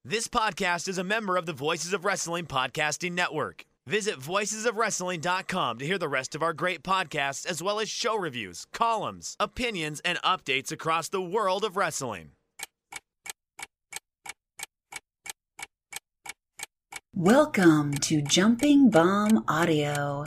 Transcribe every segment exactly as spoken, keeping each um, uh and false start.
This podcast is a member of the Voices of Wrestling Podcasting Network. Visit voices of wrestling dot com to hear the rest of our great podcasts, as well as show reviews, columns, opinions, and updates across the world of wrestling. Welcome to Jumping Bomb Audio.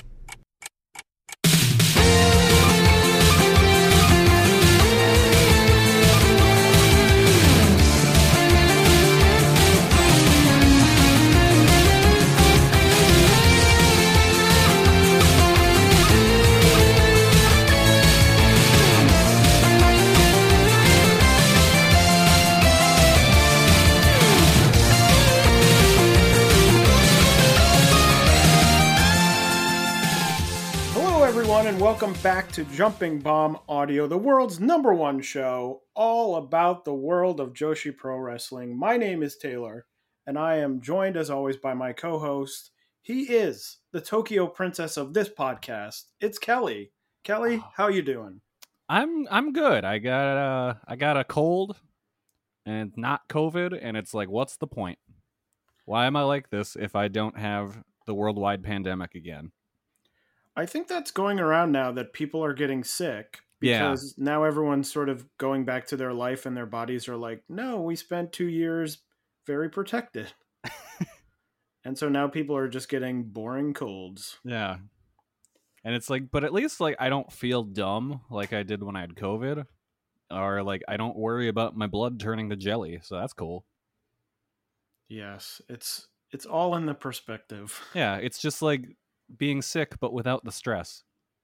And welcome back to Jumping Bomb Audio, the world's number one show all about the world of Joshi Pro Wrestling. My name is Taylor, and I am joined as always by my co-host. He is the Tokyo princess of this podcast. It's Kelly. Kelly, how you doing? I'm I'm good. I got uh I got a cold, and it's not COVID, and it's like, what's the point? Why am I like this if I don't have the worldwide pandemic again? I think that's going around now that people are getting sick because yeah. now everyone's sort of going back to their life and their bodies are like, no, we spent two years very protected. And so now people are just getting boring colds. Yeah. And it's like, but at least like I don't feel dumb like I did when I had COVID, or like I don't worry about my blood turning to jelly. So that's cool. Yes, it's it's all in the perspective. Yeah, it's just like being sick, but without the stress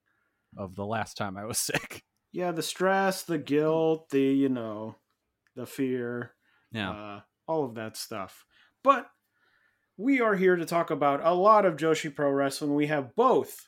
of the last time I was sick. Yeah, the stress, the guilt, the, you know, the fear, yeah, uh, all of that stuff. But we are here to talk about a lot of Joshi Pro Wrestling. We have both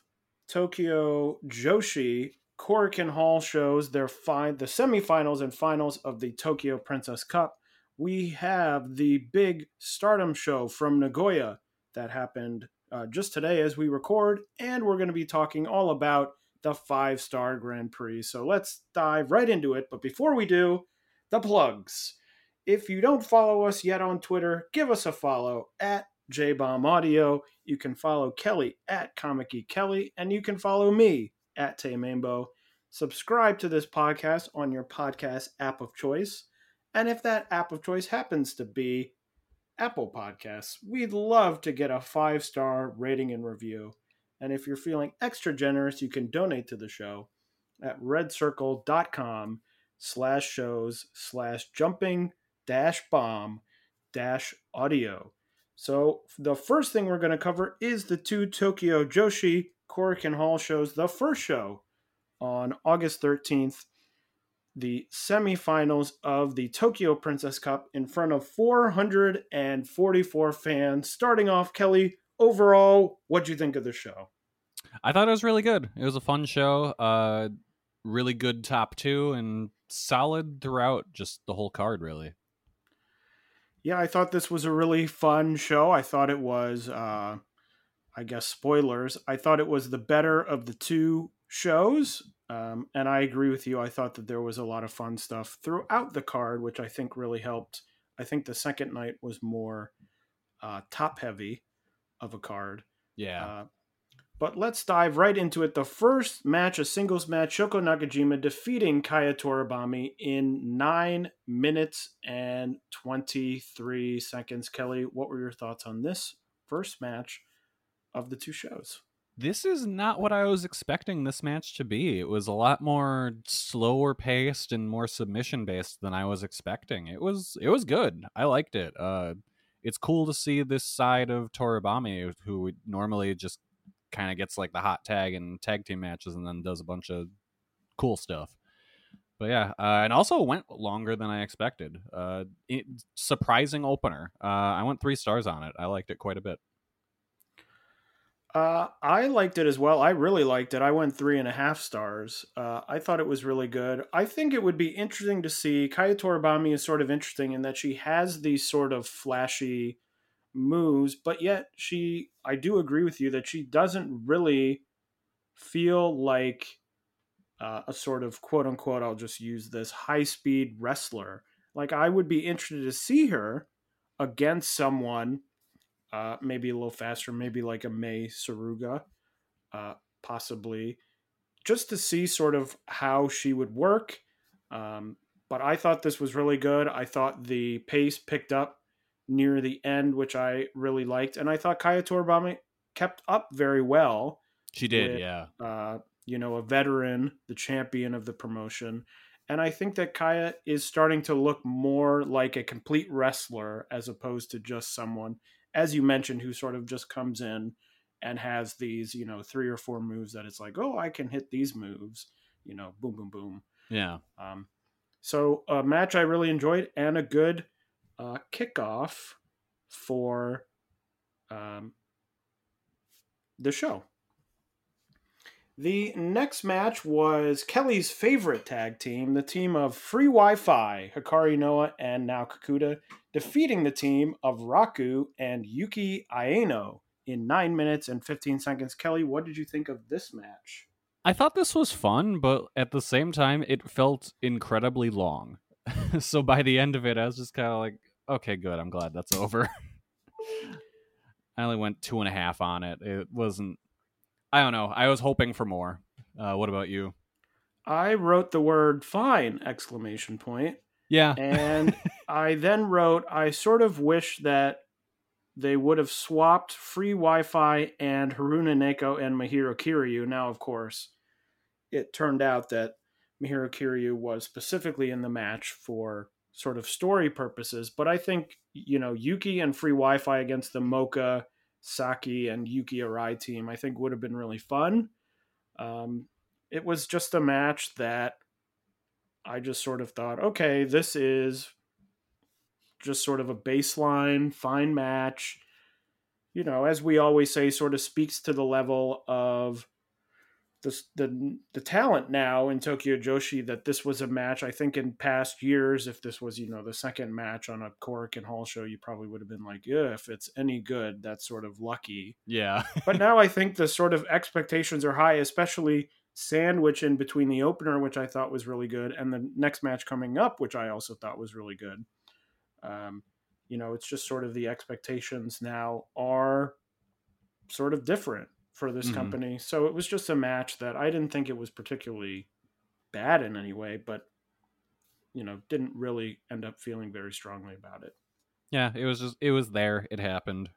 Tokyo Joshi Korakuen Hall shows, their fi- the semifinals and finals of the Tokyo Princess Cup. We have the big Stardom show from Nagoya that happened Uh, just today as we record, and we're going to be talking all about the five-star Grand Prix. So let's dive right into it. But before we do, the plugs. If you don't follow us yet on Twitter, give us a follow at J Bomb Audio. You can follow Kelly at Comic Geek Kelly, and you can follow me at Tay Mambo. Subscribe to this podcast on your podcast app of choice. And if that app of choice happens to be Apple Podcasts, we'd love to get a five-star rating and review. And if you're feeling extra generous, you can donate to the show at redcircle.com slash shows slash jumping dash bomb dash audio. So the first thing we're going to cover is the two Tokyo Joshi Korakuen Hall shows. The first show on August thirteenth, the semifinals of the Tokyo Princess Cup in front of four hundred forty-four fans. Starting off, Kelly, overall, what'd you think of the show? I thought it was really good. It was a fun show. Uh, really good top two and solid throughout just the whole card, really. Yeah, I thought this was a really fun show. I thought it was, uh, I guess, spoilers. I thought it was the better of the two shows. Um, and I agree with you. I thought that there was a lot of fun stuff throughout the card, which I think really helped. I think the second night was more uh, top heavy of a card. Yeah. Uh, but let's dive right into it. The first match, a singles match, Shoko Nakajima defeating Kaya Toribami in nine minutes and twenty-three seconds. Kelly, what were your thoughts on this first match of the two shows? This is not what I was expecting this match to be. It was a lot more slower paced and more submission based than I was expecting. It was it was good. I liked it. Uh, it's cool to see this side of Toribami, who normally just kind of gets like the hot tag and tag team matches and then does a bunch of cool stuff. But yeah, uh, and also went longer than I expected. Uh, it, surprising opener. Uh, I went three stars on it. I liked it quite a bit. Uh, I liked it as well. I really liked it. I went three and a half stars. Uh, I thought it was really good. I think it would be interesting to see. Kaya Toribami is sort of interesting in that she has these sort of flashy moves, but yet she, I do agree with you that she doesn't really feel like uh, a sort of quote unquote, I'll just use this high speed wrestler. Like I would be interested to see her against someone, uh, maybe a little faster, maybe like a Mei Suruga, uh, possibly, just to see sort of how she would work. Um, but I thought this was really good. I thought the pace picked up near the end, which I really liked. And I thought Kaya Toribame kept up very well. She did, with, yeah. Uh, you know, a veteran, the champion of the promotion. And I think that Kaya is starting to look more like a complete wrestler as opposed to just someone, as you mentioned, who sort of just comes in and has these, you know, three or four moves that it's like, oh, I can hit these moves, you know, boom, boom, boom. Yeah. Um, so a match I really enjoyed and a good uh, kickoff for um, the show. The next match was Kelly's favorite tag team, the team of Free Wi-Fi, Hikari Noa and Nao Kakuta, defeating the team of Raku and Yuki Aino in nine minutes and fifteen seconds. Kelly, what did you think of this match? I thought this was fun, but at the same time, it felt incredibly long. So by the end of it, I was just kind of like, okay, good. I'm glad that's over. I only went two and a half on it. It wasn't, I don't know. I was hoping for more. Uh, what about you? I wrote the word fine, exclamation point. Yeah. And I then wrote, I sort of wish that they would have swapped Free Wi-Fi and Haruna Neko and Mahiro Kiryu. Now, of course, it turned out that Mahiro Kiryu was specifically in the match for sort of story purposes. But I think, you know, Yuki and Free Wi-Fi against the Mocha, Saki, and Yuki Arai team, I think would have been really fun. Um, it was just a match that I just sort of thought, okay, this is just sort of a baseline, fine match. You know, as we always say, sort of speaks to the level of the, the, the talent now in Tokyo Joshi that this was a match. I think in past years, if this was, you know, the second match on a Korakuen Hall show, you probably would have been like, yeah, if it's any good, that's sort of lucky. Yeah. But now I think the sort of expectations are high, especially sandwich in between the opener, which I thought was really good, and the next match coming up, which I also thought was really good. Um, you know, it's just sort of the expectations now are sort of different for this mm-hmm. company. So it was just a match that I didn't think it was particularly bad in any way, but, you know, didn't really end up feeling very strongly about it. Yeah, it was just, it was there. It happened.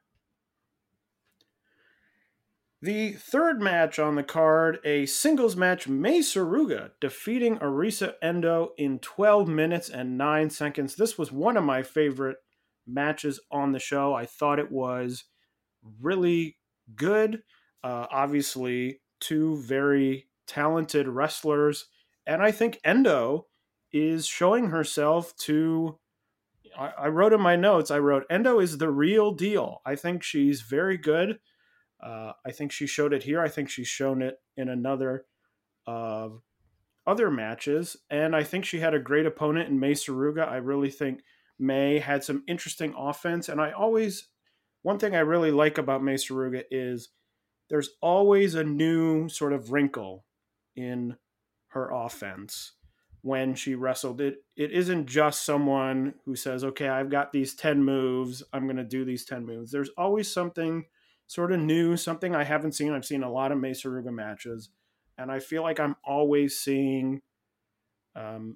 The third match on the card, a singles match, Mei Suruga defeating Arisa Endo in twelve minutes and nine seconds. This was one of my favorite matches on the show. I thought it was really good. Uh, obviously, two very talented wrestlers. And I think Endo is showing herself to... I, I wrote in my notes, I wrote, Endo is the real deal. I think she's very good. Uh, I think she showed it here. I think she's shown it in another of uh, other matches. And I think she had a great opponent in Mei Suruga. I really think Mei had some interesting offense. And I always, one thing I really like about Mei Suruga is there's always a new sort of wrinkle in her offense when she wrestled. It, it isn't just someone who says, okay, I've got these ten moves. I'm going to do these ten moves. There's always something sort of new, something I haven't seen. I've seen a lot of Mei Suruga matches, and I feel like I'm always seeing, um,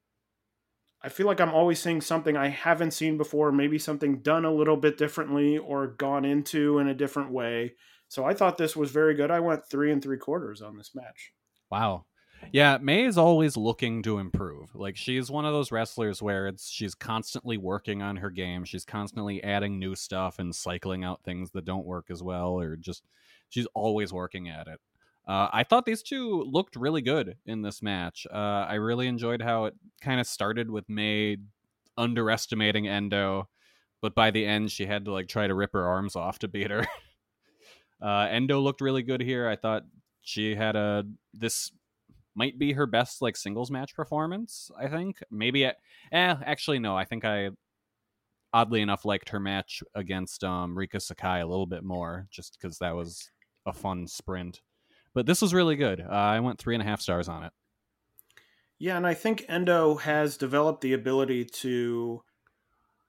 I feel like I'm always seeing something I haven't seen before, maybe something done a little bit differently or gone into in a different way. So I thought this was very good. I went three and three quarters on this match. Wow. Yeah, Mei is always looking to improve. Like, she's one of those wrestlers where it's she's constantly working on her game. She's constantly adding new stuff and cycling out things that don't work as well, or just she's always working at it. Uh, I thought these two looked really good in this match. Uh, I really enjoyed how it kind of started with Mei underestimating Endo, but by the end she had to like try to rip her arms off to beat her. uh, Endo looked really good here. I thought she had a this. might be her best like singles match performance, I think. Maybe, I, eh, actually, no. I think I, oddly enough, liked her match against um, Rika Sakai a little bit more, just because that was a fun sprint. But this was really good. Uh, I went three and a half stars on it. Yeah, and I think Endo has developed the ability to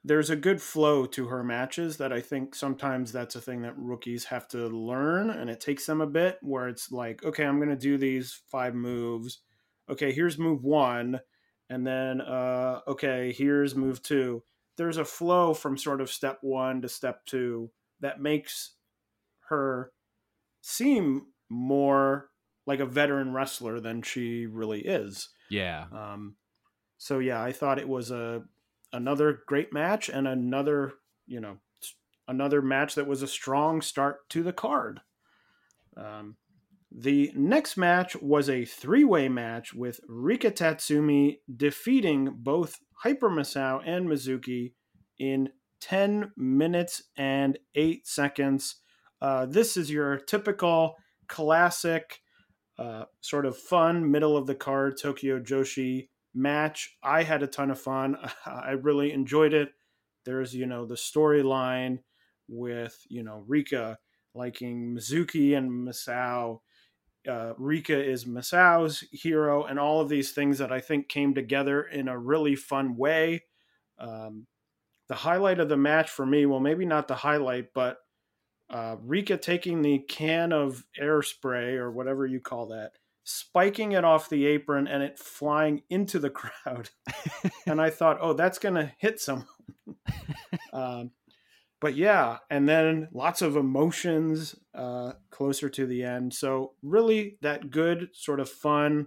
there's a good flow to her matches that I think sometimes that's a thing that rookies have to learn, and it takes them a bit, where it's like, okay, I'm going to do these five moves. Okay, here's move one. And then, uh, okay, here's move two. There's a flow from sort of step one to step two that makes her seem more like a veteran wrestler than she really is. Yeah. Um, so yeah, I thought it was a another great match and another, you know, another match that was a strong start to the card. Um, the next match was a three-way match with Rika Tatsumi defeating both Hyper Misao and Mizuki in ten minutes and eight seconds. Uh, this is your typical classic uh, sort of fun middle of the card Tokyo Joshi match. I had a ton of fun. I really enjoyed it. There's, you know, the storyline with, you know, Rika liking Mizuki and Misao. Uh, Rika is Misao's hero, and all of these things that I think came together in a really fun way. Um, the highlight of the match for me, well, maybe not the highlight, but uh, Rika taking the can of air spray or whatever you call that, spiking it off the apron and it flying into the crowd. And I thought, oh, that's going to hit someone. um, but yeah, and then lots of emotions uh, closer to the end. So really that good sort of fun,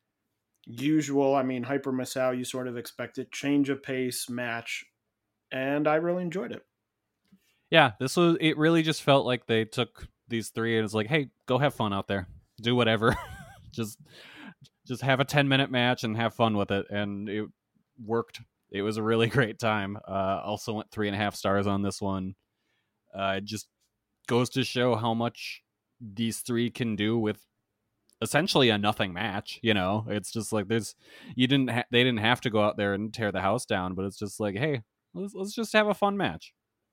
usual, I mean, Hyper Misao, you sort of expect it, change of pace match. And I really enjoyed it. Yeah, this was, it really just felt like they took these three and it's like, hey, go have fun out there. Do whatever. just just have a ten minute match and have fun with it. And it worked. It was a really great time. Uh, also went three and a half stars on this one. Uh, it just goes to show how much these three can do with essentially a nothing match. You know, it's just like there's, you didn't, ha- they didn't have to go out there and tear the house down, but it's just like, hey, let's, let's just have a fun match.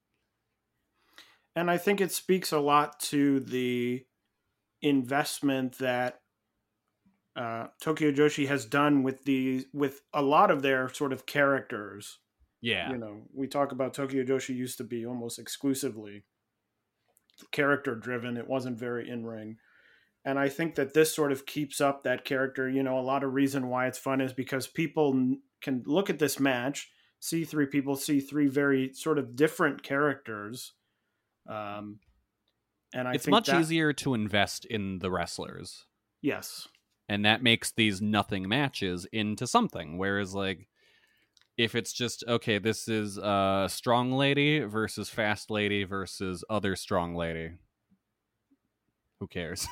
And I think it speaks a lot to the investment that uh, Tokyo Joshi has done with the with a lot of their sort of characters. Yeah. You know, we talk about Tokyo Joshi used to be almost exclusively character driven. It wasn't very in ring. And I think that this sort of keeps up that character. You know, a lot of reason why it's fun is because people can look at this match, see three people, see three very sort of different characters. Um, and I it's think much that, easier to invest in the wrestlers. Yes. And that makes these nothing matches into something. Whereas, like, if it's just, okay, this is uh, strong lady versus fast lady versus other strong lady, who cares?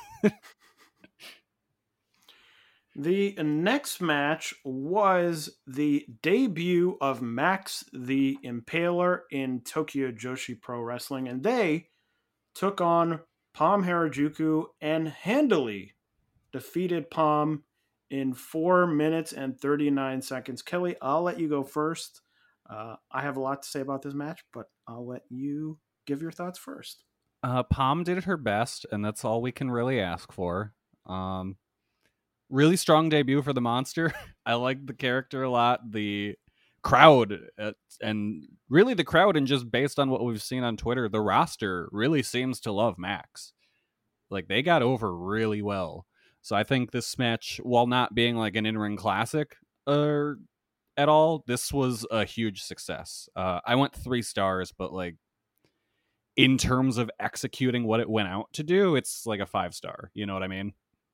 The next match was the debut of Max the Impaler in Tokyo Joshi Pro Wrestling, and they took on Palm Harajuku and handily defeated Palm in four minutes and thirty-nine seconds. Kelly, I'll let you go first. Uh, I have a lot to say about this match, but I'll let you give your thoughts first. Uh, Palm did her best, and that's all we can really ask for. Um, really strong debut for the monster. I like the character a lot. The crowd, uh, and really the crowd, and just based on what we've seen on Twitter, the roster really seems to love Max. Like, they got over really well. So I think this match, while not being like an in-ring classic uh, at all, this was a huge success. Uh, I went three stars, but like in terms of executing what it went out to do, it's like a five star. You know what I mean?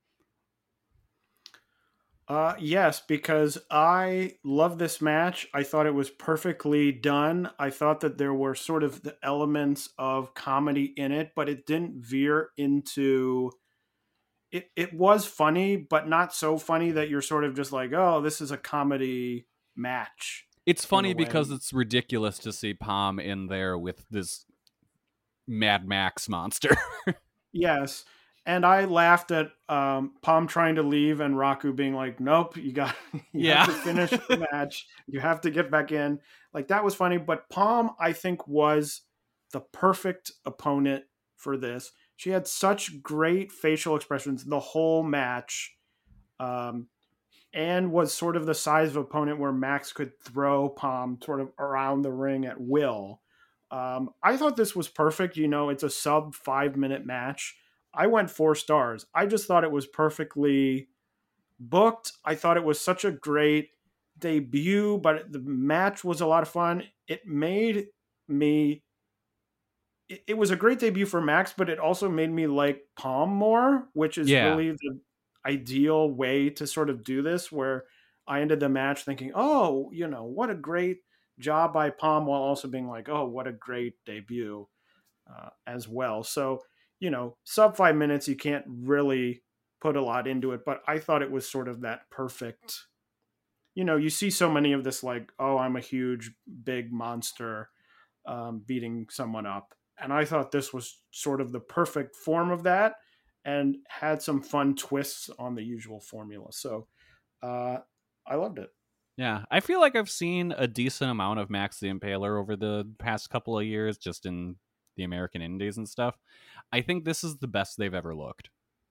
Uh, yes, because I love this match. I thought it was perfectly done. I thought that there were sort of the elements of comedy in it, but it didn't veer into... It, it was funny, but not so funny that you're sort of just like, oh, this is a comedy match. It's funny because it's ridiculous to see Palm in there with this Mad Max monster. Yes. And I laughed at um, Palm trying to leave and Raku being like, nope, you got you yeah. have to finish the match. You have to get back in. Like, that was funny. But Palm, I think, was the perfect opponent for this. She had such great facial expressions the whole match. Um, and was sort of the size of opponent where Max could throw Palm sort of around the ring at will. Um, I thought this was perfect. You know, it's a sub five minute match. I went four stars. I just thought it was perfectly booked. I thought it was such a great debut, but the match was a lot of fun. It made me, it, it was a great debut for Max, but it also made me like Palm more, which is Yeah. really the ideal way to sort of do this, where I ended the match thinking, oh, you know, what a great job by Palm, while also being like, oh, what a great debut uh, as well. So, you know, sub five minutes, you can't really put a lot into it, but I thought it was sort of that perfect, you know, you see so many of this, like, oh, I'm a huge, big monster um, beating someone up. And I thought this was sort of the perfect form of that and had some fun twists on the usual formula. So uh, I loved it. Yeah, I feel like I've seen a decent amount of Max the Impaler over the past couple of years, just in the American Indies and stuff. I think this is the best they've ever looked.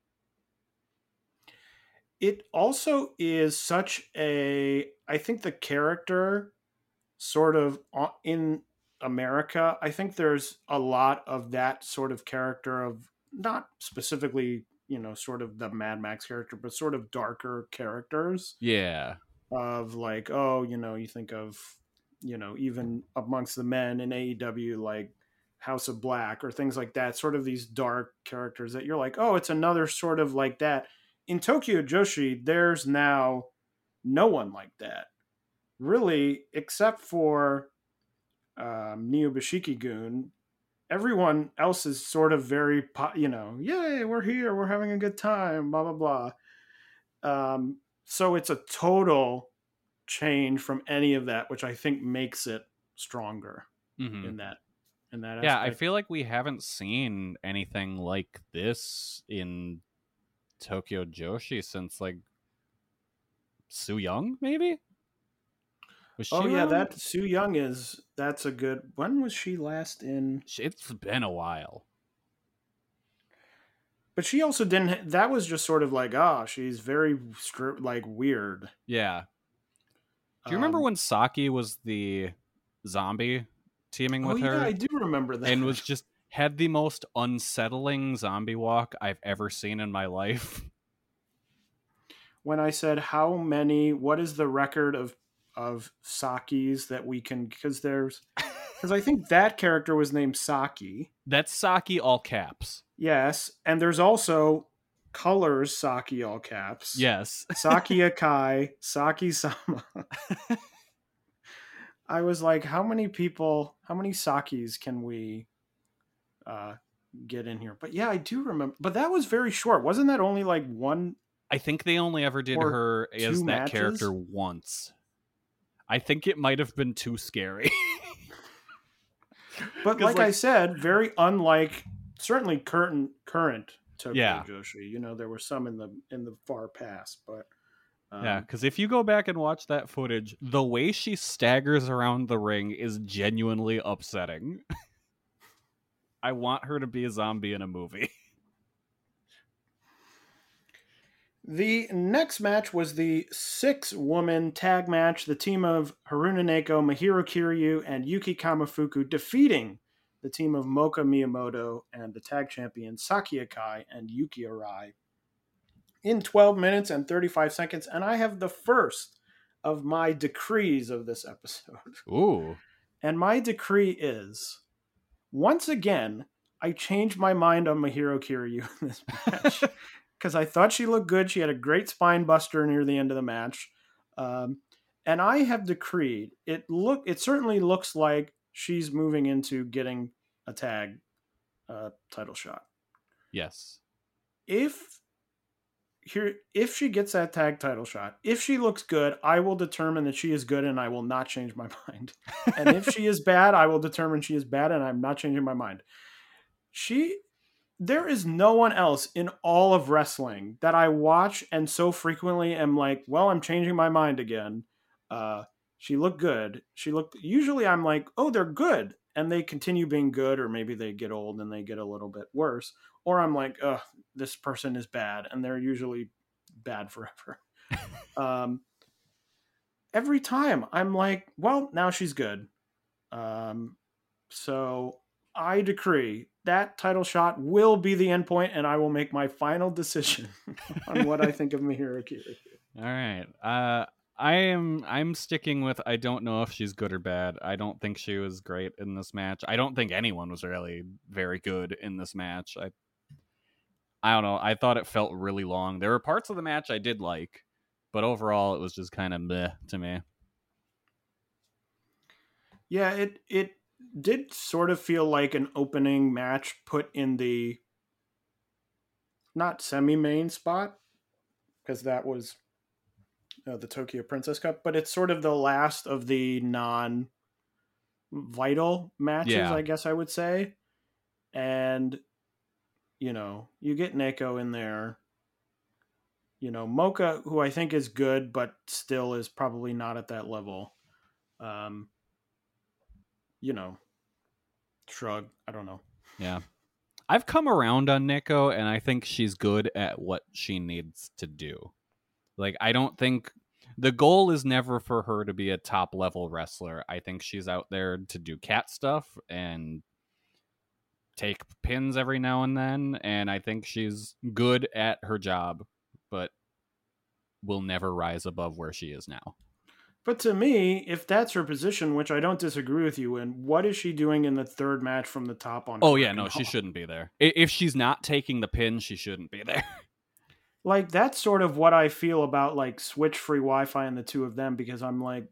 It also is such a, I think the character sort of in America, I think there's a lot of that sort of character of not specifically, you know, sort of the Mad Max character, but sort of darker characters. Yeah. Of like, oh, you know, you think of, you know, even amongst the men in A E W, like House of Black or things like that, sort of these dark characters that you're like, oh, it's another sort of like that. In Tokyo Joshi, there's now no one like that, really, except for um, Neo Bashiki-gun. Everyone else is sort of very, you know, yay, we're here, we're having a good time, blah, blah, blah. Um, so it's a total change from any of that, which I think makes it stronger mm-hmm. in that in that yeah aspect. I feel like we haven't seen anything like this in Tokyo Joshi since like Su Yung, maybe. Was she oh yeah, around? that Su Yung is that's a good. When was she last in? It's been a while. But she also didn't. That was just sort of like, ah, oh, she's very like weird. Yeah. Do you um, remember when Saki was the zombie teaming with oh, her? Yeah, I do remember that. And was just had the most unsettling zombie walk I've ever seen in my life. When I said how many, what is the record of of Sakis that we can? Because there's, because I think that character was named Saki. That's Saki all caps. Yes, and there's also Colors Saki all caps. Yes. Saki Akai, Saki Sama. I was like, how many people, how many Sakis can we uh, get in here? But yeah, I do remember. But that was very short. Wasn't that only like one? I think they only ever did her as that matches? character once. I think it might have been too scary. But like, like I said, very unlike certainly current current Tokyo yeah. Joshi. You know, there were some in the in the far past, but um, yeah, because if you go back and watch that footage, the way she staggers around the ring is genuinely upsetting. I want her to be a zombie in a movie. The next match was the six-woman tag match. The team of Haruna Neko, Mahiro Kiryu, and Yuki Kamifuku defeating the team of Moka Miyamoto and the tag champions Saki Akai and Yuki Arai in twelve minutes and thirty-five seconds. And I have the first of my decrees of this episode. Ooh. And my decree is, once again, I changed my mind on Mahiro Kiryu in this match. Because I thought she looked good. She had a great spine buster near the end of the match. Um, and I have decreed, it look. It certainly looks like she's moving into getting a tag uh, title shot. Yes. If here, if she gets that tag title shot, if she looks good, I will determine that she is good and I will not change my mind. And if she is bad, I will determine she is bad and I'm not changing my mind. She... There is no one else in all of wrestling that I watch and so frequently am like, well, I'm changing my mind again. Uh, she looked good. She looked, usually I'm like, oh, they're good. And they continue being good, or maybe they get old and they get a little bit worse. Or I'm like, oh, this person is bad. And they're usually bad forever. um, every time I'm like, well, now she's good. Um, so I decree that title shot will be the end point, and I will make my final decision on what I think of Mihiru Kiryu. All right. Uh, I am. I'm sticking with. I don't know if she's good or bad. I don't think she was great in this match. I don't think anyone was really very good in this match. I. I don't know. I thought it felt really long. There were parts of the match I did like, but overall, it was just kind of meh to me. Yeah, it it did sort of feel like an opening match put in the not semi-main spot, because that was uh, the Tokyo Princess Cup, but it's sort of the last of the non-vital matches, Yeah. I guess I would say. And, you know, you get Neko in there. You know, Mocha, who I think is good, but still is probably not at that level. Um, you know, shrug. I don't know. Yeah. I've come around on Neko, and I think she's good at what she needs to do. Like, I don't think the goal is never for her to be a top level wrestler. I think she's out there to do cat stuff and take pins every now and then. And I think she's good at her job, but will never rise above where she is now. But to me, if that's her position, which I don't disagree with you in, what is she doing in the third match from the top on? Oh, yeah, no, she shouldn't be there. If she's not taking the pin, she shouldn't be there. Like, that's sort of what I feel about, like, Switch free Wi-Fi and the two of them, because I'm like,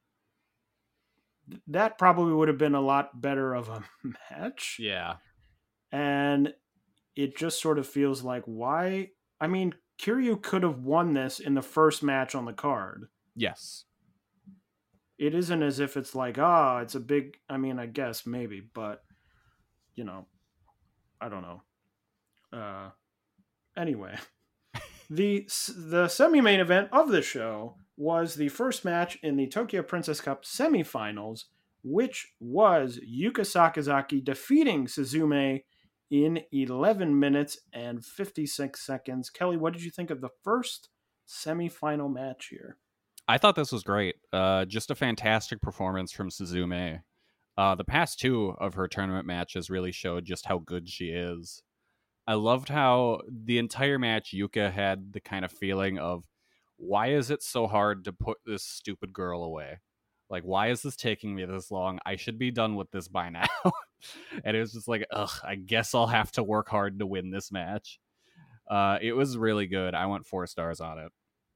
that probably would have been a lot better of a match. Yeah. And it just sort of feels like, why? I mean, Kiryu could have won this in the first match on the card. Yes. It isn't as if it's like, ah, oh, it's a big, I mean, I guess maybe, but, you know, I don't know. Uh, anyway, the the semi-main event of the show was the first match in the Tokyo Princess Cup semifinals, which was Yuka Sakazaki defeating Suzume in eleven minutes and fifty-six seconds. Kelly, what did you think of the first semifinal match here? I thought this was great. Uh, just a fantastic performance from Suzume. Uh, the past two of her tournament matches really showed just how good she is. I loved how the entire match Yuka had the kind of feeling of, why is it so hard to put this stupid girl away? Like, why is this taking me this long? I should be done with this by now. And it was just like, ugh, I guess I'll have to work hard to win this match. Uh, it was really good. I went four stars on it.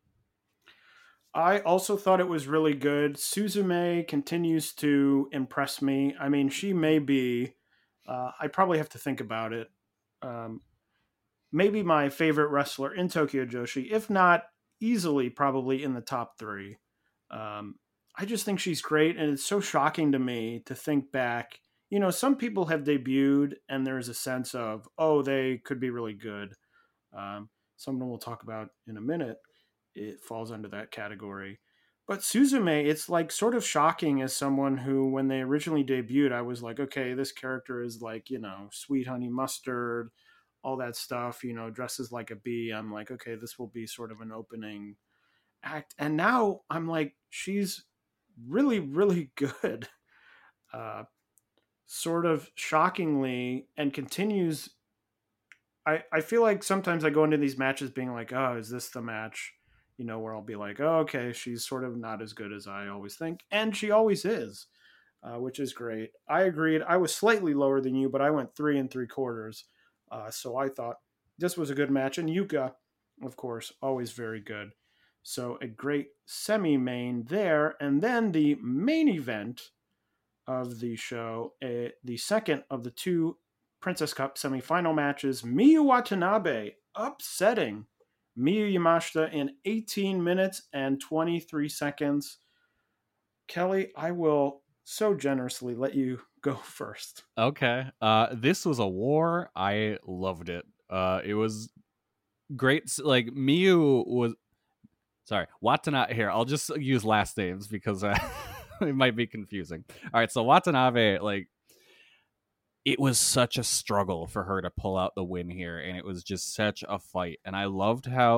I also thought it was really good. Suzume continues to impress me. I mean, she may be, uh, I probably have to think about it, um, maybe my favorite wrestler in Tokyo Joshi, if not easily probably in the top three. Um, I just think she's great, and it's so shocking to me to think back. You know, some people have debuted, and there's a sense of, oh, they could be really good. Um, someone we'll talk about in a minute. It falls under that category. But Suzume, it's like sort of shocking as someone who, when they originally debuted, I was like, okay, this character is like, you know, sweet honey mustard, all that stuff, you know, dresses like a bee. I'm like, okay, this will be sort of an opening act. And now I'm like, she's really, really good. Uh, sort of shockingly, and continues. I, I feel like sometimes I go into these matches being like, oh, is this the match? You know, where I'll be like, oh, okay, she's sort of not as good as I always think. And she always is, uh, which is great. I agreed. I was slightly lower than you, but I went three and three quarters. Uh, so I thought this was a good match. And Yuka, of course, always very good. So a great semi-main there. And then the main event of the show, uh, the second of the two Princess Cup semifinal matches, Miyu Watanabe upsetting Miyu Yamashita in eighteen minutes and twenty-three seconds. Kelly, I will so generously let you go first. Okay. Uh, this was a war. I loved it. Uh, it was great. Like, Miyu was... Sorry, Watanabe... Here, I'll just use last names because uh, it might be confusing. All right, so Watanabe, like, it was such a struggle for her to pull out the win here, and it was just such a fight. And I loved how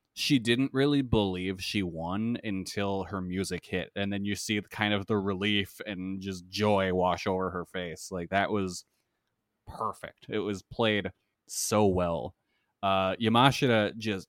she didn't really believe she won until her music hit, and then you see kind of the relief and just joy wash over her face. Like, that was perfect. It was played so well. Uh, Yamashita just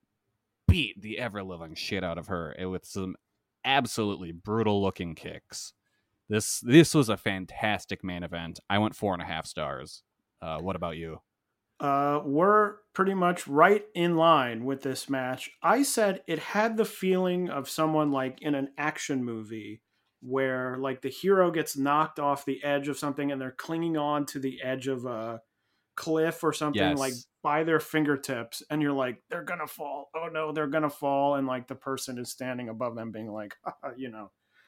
beat the ever-living shit out of her with some absolutely brutal-looking kicks. This this was a fantastic main event. I went four and a half stars. Uh, what about you? Uh, we're pretty much right in line with this match. I said it had the feeling of someone like in an action movie where like the hero gets knocked off the edge of something and they're clinging on to the edge of a cliff or something, Yes. like by their fingertips, and you're like, they're gonna fall. Oh no, they're gonna fall. And like the person is standing above them being like, you know,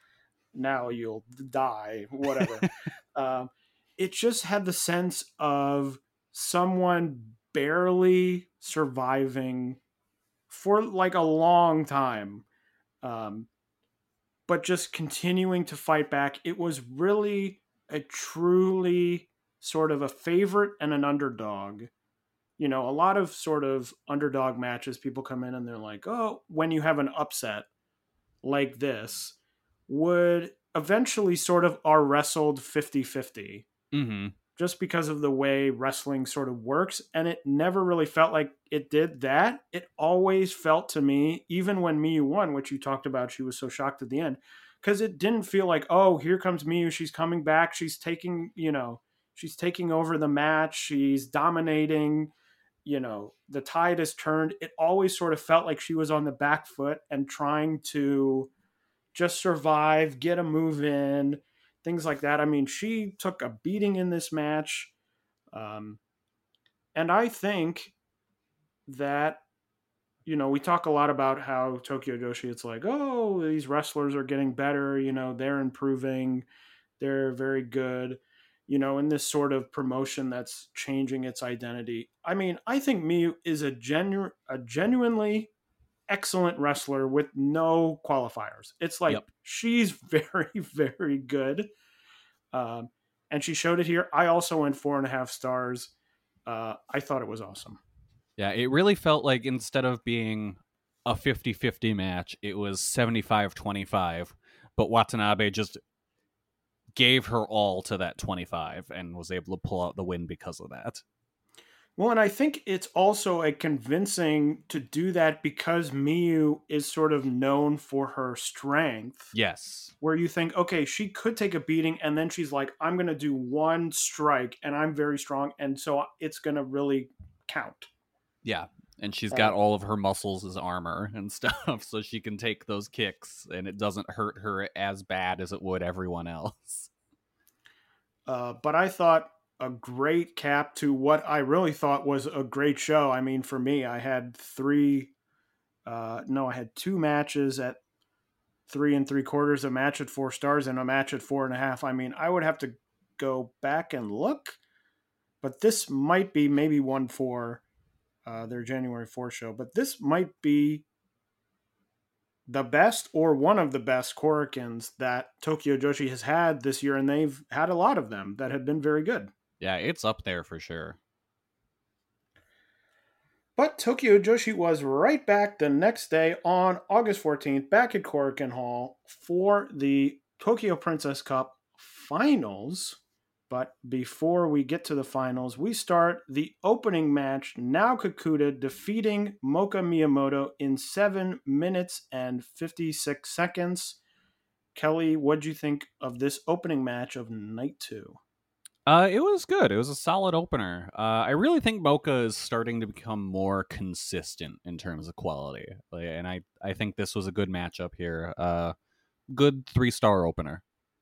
now you'll die, whatever. um, it just had the sense of someone barely surviving for like a long time, um, but just continuing to fight back. It was really a truly sort of a favorite and an underdog. You know, a lot of sort of underdog matches, people come in and they're like, oh, when you have an upset like this, would eventually sort of are wrestled fifty-fifty. Mm-hmm. Just because of the way wrestling sort of works. And it never really felt like it did that. It always felt to me, even when Miyu won, which you talked about, she was so shocked at the end, because it didn't feel like, oh, here comes Miyu. She's coming back. She's taking, you know, she's taking over the match. She's dominating. You know, the tide has turned. It always sort of felt like she was on the back foot and trying to just survive, get a move in, things like that. I mean, she took a beating in this match. Um, and I think that, you know, we talk a lot about how Tokyo Joshi, it's like, oh, these wrestlers are getting better, you know, they're improving, they're very good, you know, in this sort of promotion that's changing its identity. I mean, I think Miyu is a genu- a genuinely excellent wrestler with no qualifiers. It's like, Yep. she's very, very good. Um, and she showed it here. I also went four and a half stars. Uh, I thought it was awesome. Yeah, it really felt like instead of being a fifty-fifty match, it was seventy-five twenty-five, but Watanabe just gave her all to that twenty-five and was able to pull out the win because of that. Well, and I think it's also a convincing to do that because Miyu is sort of known for her strength. Yes. Where you think, okay, she could take a beating, and then she's like, I'm going to do one strike, and I'm very strong, and so it's going to really count. Yeah, and she's got uh, all of her muscles as armor and stuff, so she can take those kicks, and it doesn't hurt her as bad as it would everyone else. Uh, but I thought a great cap to what I really thought was a great show. I mean, for me, I had three, uh, no, I had two matches at three and three quarters, a match at four stars, and a match at four and a half. I mean, I would have to go back and look, but this might be maybe one for uh, their January fourth show, but this might be the best or one of the best Korakuens that Tokyo Joshi has had this year, and they've had a lot of them that have been very good. Yeah, it's up there for sure. But Tokyo Joshi was right back the next day on August fourteenth, back at Korakuen Hall for the Tokyo Princess Cup finals. But before we get to the finals, we start the opening match. Nao Kakuta defeating Moka Miyamoto in seven minutes and fifty-six seconds. Kelly, what'd you think of this opening match of night two? Uh, it was good. It was a solid opener. Uh, I really think Moka is starting to become more consistent in terms of quality, and I, I think this was a good matchup here. Uh, good three-star opener.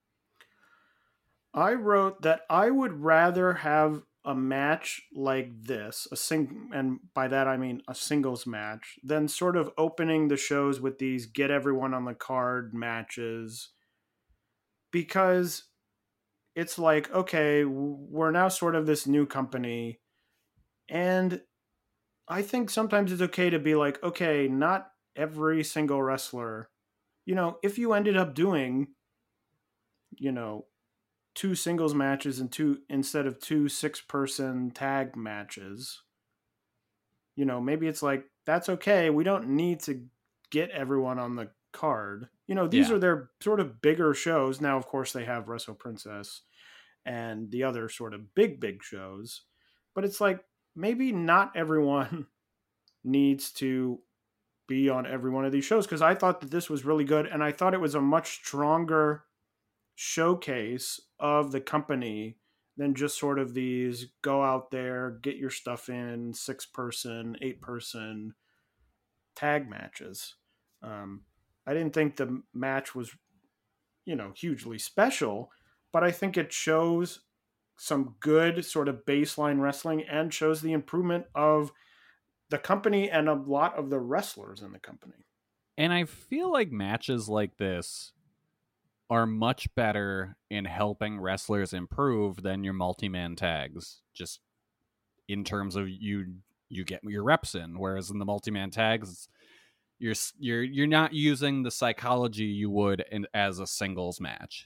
I wrote that I would rather have a match like this, a sing, and by that I mean a singles match, than sort of opening the shows with these get everyone on the card matches, because it's like, okay, we're now sort of this new company, and I think sometimes it's okay to be like, okay, not every single wrestler, you know, if you ended up doing, you know, two singles matches and two instead of two six person tag matches, you know, maybe it's like that's okay. We don't need to get everyone on the card. You know, these Yeah. are their sort of bigger shows. Now, of course, they have Wrestle Princess and the other sort of big, big shows. But it's like, maybe not everyone needs to be on every one of these shows, because I thought that this was really good, and I thought it was a much stronger showcase of the company than just sort of these go out there, get your stuff in, six person, eight person tag matches. Um, I didn't think the match was, you know, hugely special, but I think it shows some good sort of baseline wrestling and shows the improvement of the company and a lot of the wrestlers in the company. And I feel like matches like this are much better in helping wrestlers improve than your multi-man tags, just in terms of you you get your reps in, whereas in the multi-man tags you're you're you're not using the psychology you would in as a singles match.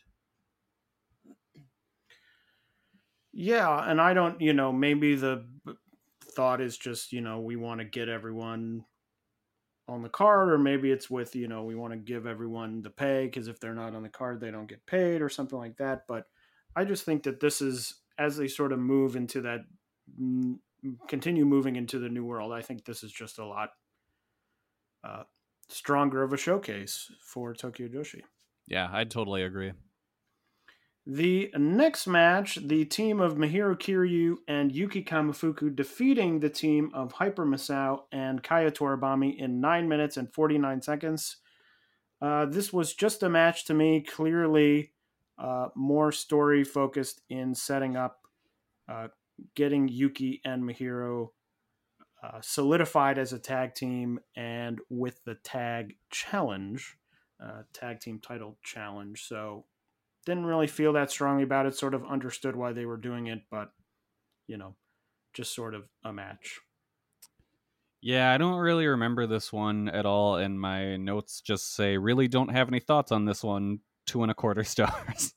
Yeah, and I don't, you know, maybe the thought is just, you know, we want to get everyone on the card, or maybe it's with, you know, we want to give everyone the pay, because if they're not on the card, they don't get paid or something like that. But I just think that this is, as they sort of move into that, continue moving into the new world, I think this is just a lot uh, stronger of a showcase for Tokyo Joshi. Yeah, I'd totally agree. The next match, the team of Mihiru Kiryu and Yuki Kamifuku defeating the team of Hyper Misao and Kaya Toribami in nine minutes and forty-nine seconds. Uh, this was just a match to me, clearly uh, more story focused in setting up, uh, getting Yuki and Mihiru uh, solidified as a tag team, and with the tag challenge, uh, tag team title challenge. So, didn't really feel that strongly about it, sort of understood why they were doing it, but, you know, just sort of a match. Yeah, I don't really remember this one at all, and my notes just say, really don't have any thoughts on this one, two and a quarter stars.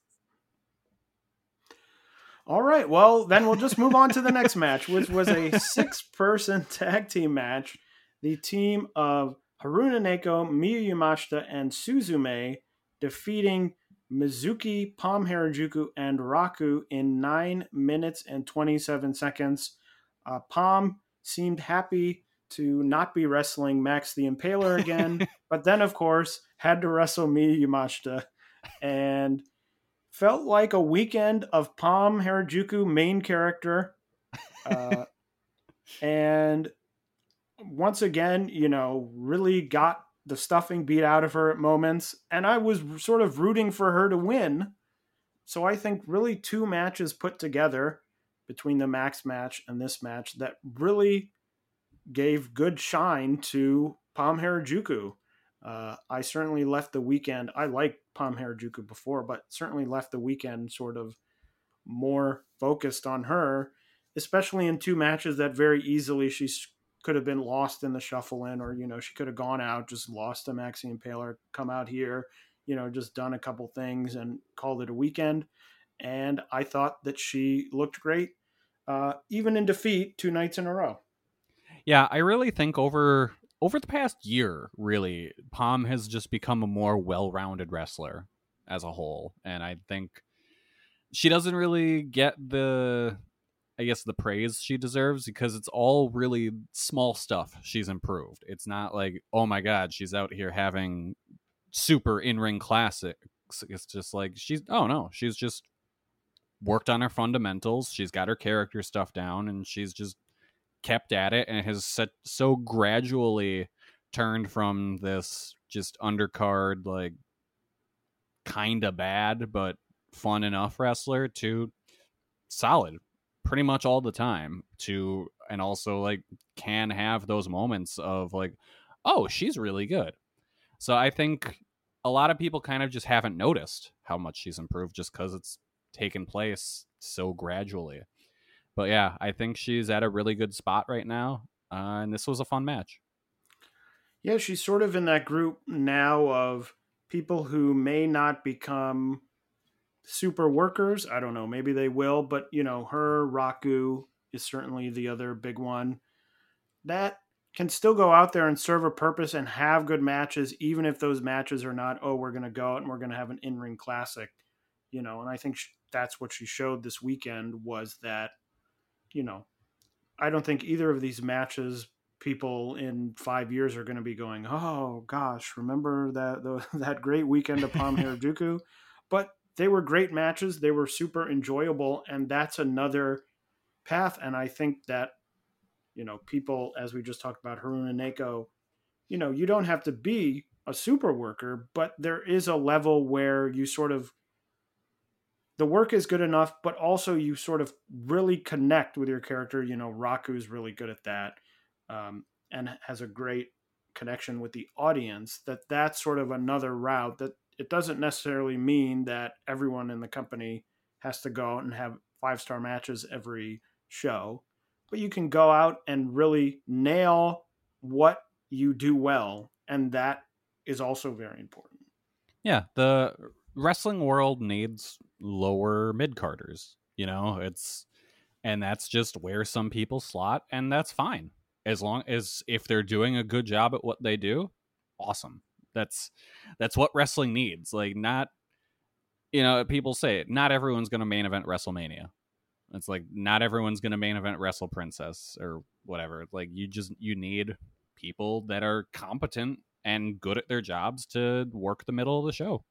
All right, well, then we'll just move on to the next match, which was a six-person tag team match. The team of Haruna Neko, Miyu Yamashita, and Suzume defeating Mizuki, Palm Harajuku, and Raku in nine minutes and twenty-seven seconds. Uh, Palm seemed happy to not be wrestling Max the Impaler again, but then, of course, had to wrestle Miyu Yamashita, and felt like a weekend of Palm Harajuku main character. Uh, and once again, you know, really got the stuffing beat out of her at moments, and I was sort of rooting for her to win. So I think really two matches put together between the Max match and this match that really gave good shine to Palm Harajuku. Uh, I certainly left the weekend. I liked Palm Harajuku before, but certainly left the weekend sort of more focused on her, especially in two matches that very easily she could have been lost in the shuffle in, or, you know, she could have gone out, just lost to Maxi Impaler, come out here, you know, just done a couple things and called it a weekend. And I thought that she looked great, uh, even in defeat two nights in a row. Yeah, I really think over over the past year, really, Palm has just become a more well-rounded wrestler as a whole. And I think she doesn't really get the, I guess, the praise she deserves, because it's all really small stuff she's improved. It's not like, oh my God, she's out here having super in-ring classics. It's just like, she's, oh no, she's just worked on her fundamentals. She's got her character stuff down, and she's just kept at it, and has set, so gradually turned from this just undercard, like, kind of bad but fun enough wrestler to solid pretty much all the time, to, and also like can have those moments of like, oh, she's really good. So I think a lot of people kind of just haven't noticed how much she's improved, just because it's taken place so gradually. But yeah, I think she's at a really good spot right now, uh, and this was a fun match. Yeah, she's sort of in that group now of people who may not become super workers. I don't know, maybe they will, but, you know, her, Raku is certainly the other big one. That, can still go out there and serve a purpose and have good matches, even if those matches are not, oh, we're going to go out and we're going to have an in-ring classic, you know, and I think she, that's what she showed this weekend was that, you know, I don't think either of these matches people in five years are going to be going, oh gosh, remember that, the, that great weekend upon Harajuku, but they were great matches. They were super enjoyable. And that's another path. And I think that, you know, people, as we just talked about, Haruna Neko, you know, you don't have to be a super worker, but there is a level where you sort of, the work is good enough, but also you sort of really connect with your character. You know, Raku's really good at that, um, and has a great connection with the audience. That that's sort of another route. That it doesn't necessarily mean that everyone in the company has to go out and have five star matches every show, but you can go out and really nail what you do well, and that is also very important. Yeah, the wrestling world needs lower mid carders. You know, it's and that's just where some people slot, and that's fine as long as if they're doing a good job at what they do. Awesome. That's that's what wrestling needs. Like, not, you know, people say it, not everyone's going to main event WrestleMania. It's like not everyone's going to main event Wrestle Princess or whatever. Like, you just you need people that are competent and good at their jobs to work the middle of the show.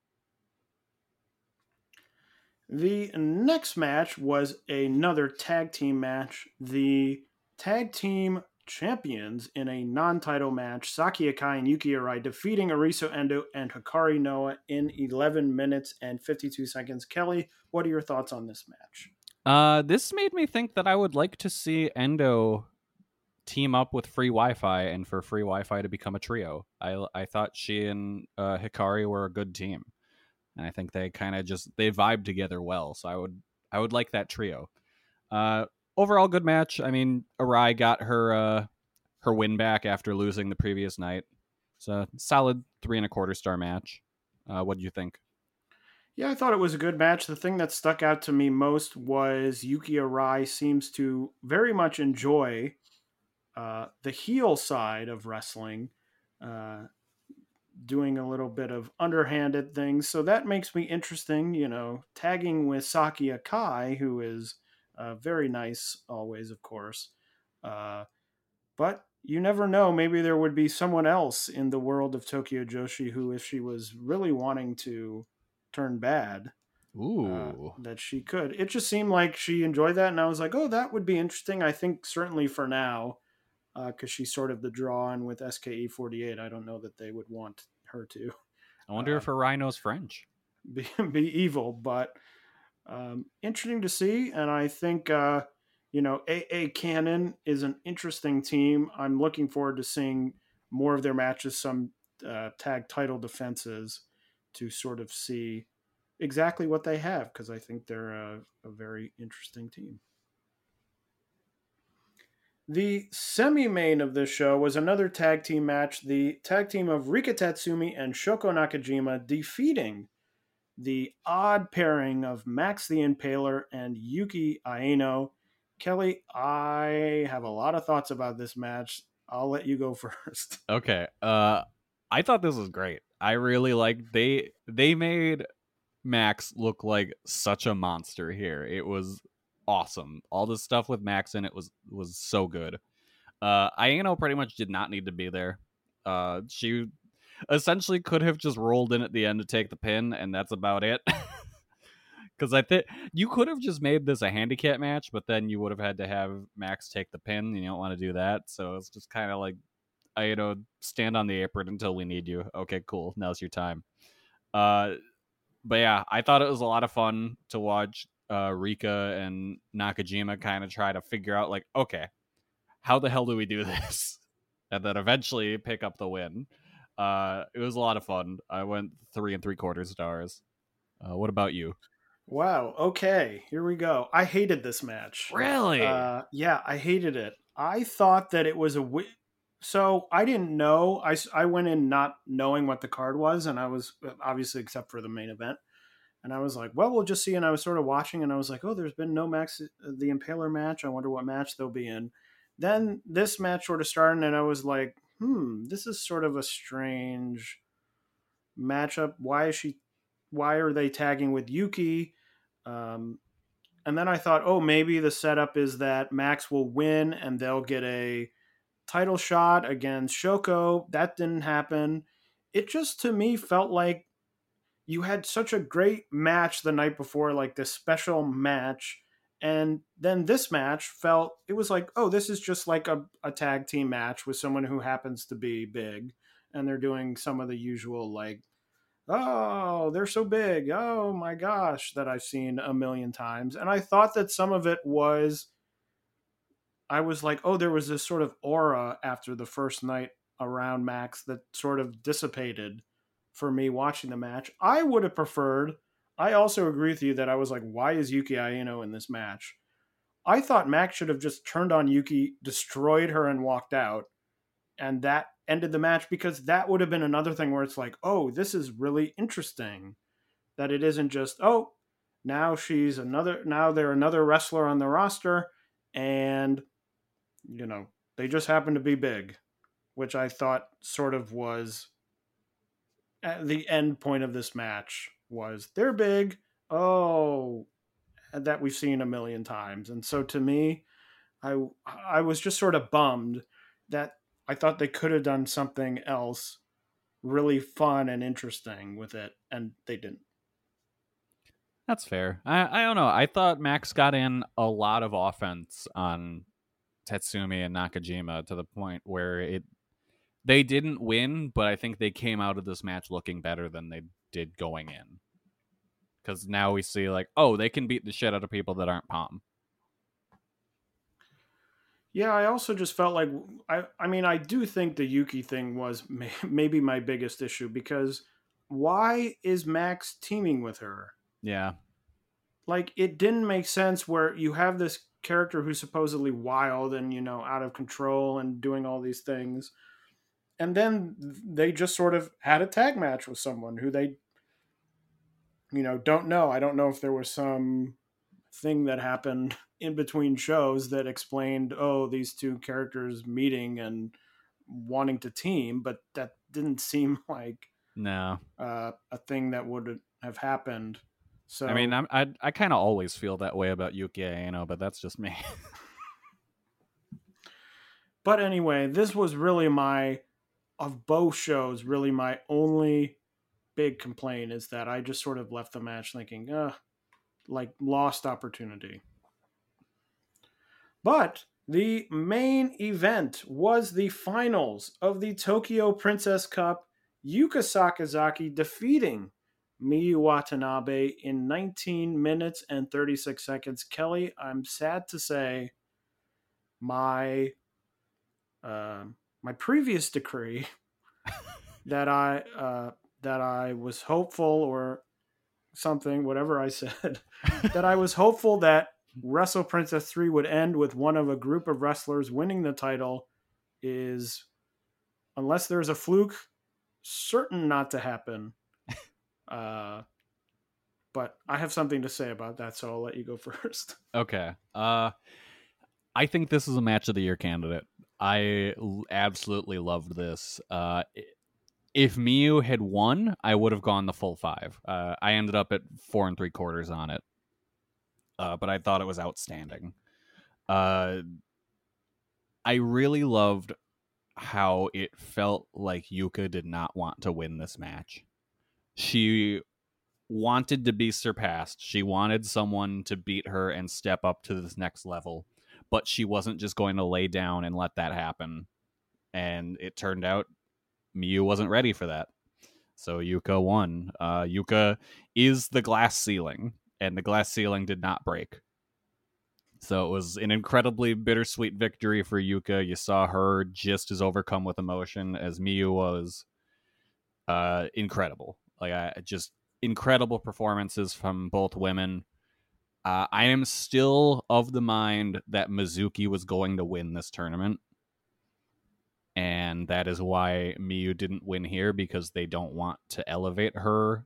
The next match was another tag team match. The tag team champions in a non-title match, Saki Akai and Yuki Arai, defeating Arisu Endo and Hikari Noa in eleven minutes and fifty-two seconds. Kelly, what are your thoughts on this match? Uh, this made me think that I would like to see Endo team up with Free Wi-Fi and for Free Wi-Fi to become a trio. I, I thought she and uh, Hikari were a good team. And I think they kind of just, they vibe together well. So I would, I would like that trio. Uh, overall good match. I mean, Arai got her, uh, her win back after losing the previous night. So solid three and a quarter star match. Uh, what do you think? Yeah, I thought it was a good match. The thing that stuck out to me most was Yuki Arai seems to very much enjoy uh, the heel side of wrestling. Uh, doing a little bit of underhanded things. So that makes me interesting, you know, tagging with Saki Akai, who is uh, very nice always, of course. Uh, but you never know. Maybe there would be someone else in the world of Tokyo Joshi who, if she was really wanting to turn bad, Ooh. Uh, that she could. It just seemed like she enjoyed that. And I was like, oh, that would be interesting. I think certainly for now, because uh, she's sort of the draw, and with S K E forty-eight, I don't know that they would want her to. I wonder uh, if Arai knows French. Be, be evil, but um, interesting to see. And I think, uh, you know, A A Cannon is an interesting team. I'm looking forward to seeing more of their matches, some uh, tag title defenses, to sort of see exactly what they have, because I think they're a, a very interesting team. The semi-main of this show was another tag team match. The tag team of Rika Tatsumi and Shoko Nakajima defeating the odd pairing of Max the Impaler and Yuki Aino. Kelly, I have a lot of thoughts about this match. I'll let you go first. Okay. Uh, I thought this was great. I really liked they they made Max look like such a monster here. It was awesome. All the stuff with Max in it was was so good. Uh, Aino pretty much did not need to be there. Uh, she essentially could have just rolled in at the end to take the pin, and that's about it. Because I think you could have just made this a handicap match, but then you would have had to have Max take the pin, and you don't want to do that. So it's just kind of like, Aino, stand on the apron until we need you. Okay, cool. Now's your time. Uh, but yeah, I thought it was a lot of fun to watch uh, Rika and Nakajima kind of try to figure out, like, okay, how the hell do we do this? And then eventually pick up the win. Uh, it was a lot of fun. I went three and three quarter stars. Uh, what about you? Wow. Okay, here we go. I hated this match. Really? Uh, yeah, I hated it. I thought that it was a... W- so I didn't know. I, I went in not knowing what the card was, and I was, obviously, except for the main event. And I was like, well, we'll just see. And I was sort of watching, and I was like, oh, there's been no Max the Impaler match. I wonder what match they'll be in. then this match sort of started, and I was like, hmm, this is sort of a strange matchup. Why is she? Why are they tagging with Yuki? Um, and then I thought, oh, maybe the setup is that Max will win and they'll get a title shot against Shoko. That didn't happen. It just to me felt like you had such a great match the night before, like this special match. And then this match felt, it was like, oh, this is just like a, a tag team match with someone who happens to be big. And they're doing some of the usual, like, oh, they're so big. Oh my gosh, that I've seen a million times. And I thought that some of it was, I was like, oh, there was this sort of aura after the first night around Max that sort of dissipated for me watching the match. I would have preferred, I also agree with you that I was like, why is Yuki Aino in this match? I thought Max should have just turned on Yuki, destroyed her, and walked out. And that ended the match, because that would have been another thing where it's like, oh, this is really interesting. That it isn't just, oh, now she's another, now they're another wrestler on the roster, and, you know, they just happen to be big, which I thought sort of was at the end point of this match was they're big. Oh, that we've seen a million times. And so to me, I I was just sort of bummed that I thought they could have done something else really fun and interesting with it, and they didn't. That's fair. I, I don't know. I thought Max got in a lot of offense on Tatsumi and Nakajima to the point where it they didn't win, but I think they came out of this match looking better than they did going in. Because now we see, like, oh, they can beat the shit out of people that aren't Palm. Yeah, I also just felt like, I, I mean, I do think the Yuki thing was may, maybe my biggest issue, because why is Max teaming with her? Yeah. Like, it didn't make sense where you have this character who's supposedly wild and, you know, out of control and doing all these things. And then they just sort of had a tag match with someone who they, you know, don't know. I don't know if there was some thing that happened in between shows that explained, oh, these two characters meeting and wanting to team, but that didn't seem like no uh, a thing that would have happened. So I mean, I'm, I I kind of always feel that way about Yuki Aino, but that's just me. But anyway, this was really my, of both shows, really my only big complaint is that I just sort of left the match thinking, uh, like lost opportunity. But the main event was the finals of the Tokyo Princess Cup, Yuka Sakazaki defeating Miyu Watanabe in nineteen minutes and thirty-six seconds. Kelly, I'm sad to say my uh, my previous decree that I uh, that I was hopeful or something, whatever I said, that I was hopeful that Wrestle Princess three would end with one of a group of wrestlers winning the title is, unless there's a fluke, certain not to happen. Uh, but I have something to say about that, so I'll let you go first. Okay. Uh, I think this is a match of the year candidate. I l- absolutely loved this. Uh, if Miyu had won, I would have gone the full five. Uh, I ended up at four and three quarters on it. Uh, but I thought it was outstanding. Uh, I really loved how it felt like Yuka did not want to win this match. She wanted to be surpassed. She wanted someone to beat her and step up to this next level, but she wasn't just going to lay down and let that happen. And it turned out Miyu wasn't ready for that. So Yuka won. Uh, Yuka is the glass ceiling, and the glass ceiling did not break. So it was an incredibly bittersweet victory for Yuka. You saw her just as overcome with emotion as Miyu was. Uh, incredible. Like, I just incredible performances from both women. Uh, I am still of the mind that Mizuki was going to win this tournament. And that is why Miyu didn't win here, because they don't want to elevate her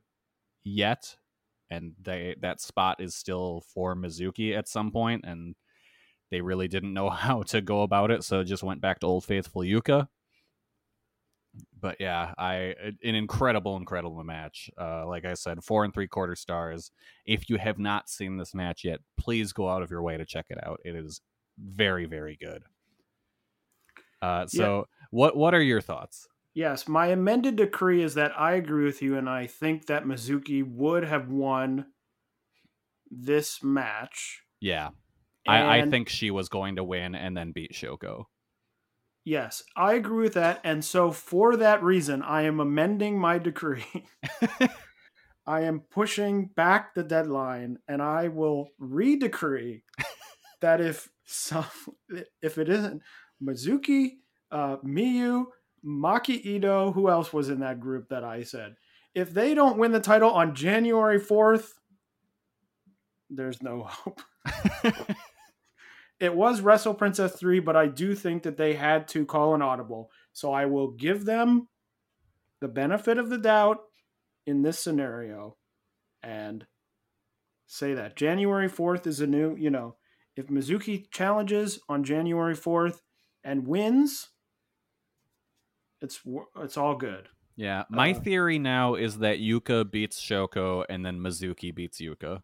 yet. And they that spot is still for Mizuki at some point. And they really didn't know how to go about it, so it just went back to Old Faithful Yuka. But yeah, I an incredible, incredible match. Uh, like I said, four and three quarter stars. If you have not seen this match yet, please go out of your way to check it out. It is very, very good. Uh, so, yeah. what what are your thoughts? Yes, my amended decree is that I agree with you, and I think that Mizuki would have won this match. Yeah, I, I think she was going to win and then beat Shoko. Yes, I agree with that. And so for that reason, I am amending my decree. I am pushing back the deadline, and I will re-decree that if some, if it isn't Mizuki, uh, Miyu, Maki Ito, who else was in that group that I said? If they don't win the title on January fourth, there's no hope. It was Wrestle Princess three, but I do think that they had to call an audible. So I will give them the benefit of the doubt in this scenario and say that January fourth is a new, you know, if Mizuki challenges on January fourth and wins, it's it's all good. Yeah, my uh, theory now is that Yuka beats Shoko and then Mizuki beats Yuka.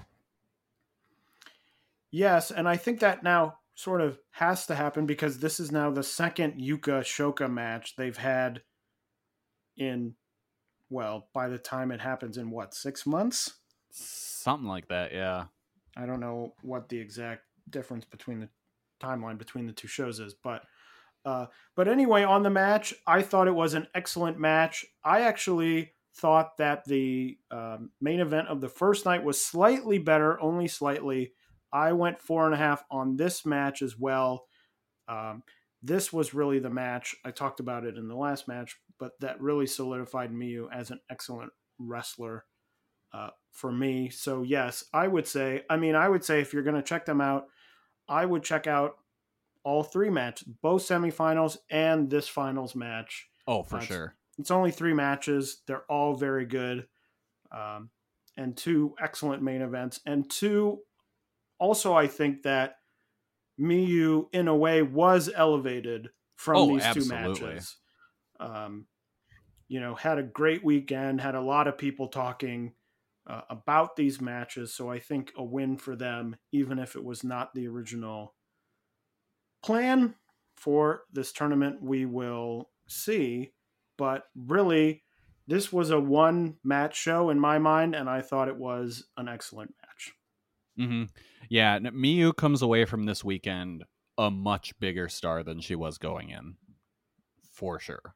Yes, and I think that now sort of has to happen because this is now the second Yuka Shoka match they've had in, well, by the time it happens in what, six months? Something like that, yeah. I don't know what the exact difference between the timeline between the two shows is, but uh, but anyway, on the match, I thought it was an excellent match. I actually thought that the um, main event of the first night was slightly better, only slightly. I went four and a half on this match as well. Um, this was really the match. I talked about it in the last match, but that really solidified Miyu as an excellent wrestler uh, for me. So yes, I would say, I mean, I would say if you're going to check them out, I would check out all three matches, both semifinals and this finals match. Oh, for uh, sure. It's, it's only three matches. They're all very good. Um, and two excellent main events. And two, also, I think that Miyu, in a way, was elevated from oh, these absolutely. two matches. Um, you know, had a great weekend, had a lot of people talking uh, about these matches. So I think a win for them, even if it was not the original plan for this tournament, we will see. But really, this was a one match show in my mind, and I thought it was an excellent match. Mm-hmm. Yeah, Miyu comes away from this weekend a much bigger star than she was going in, for sure.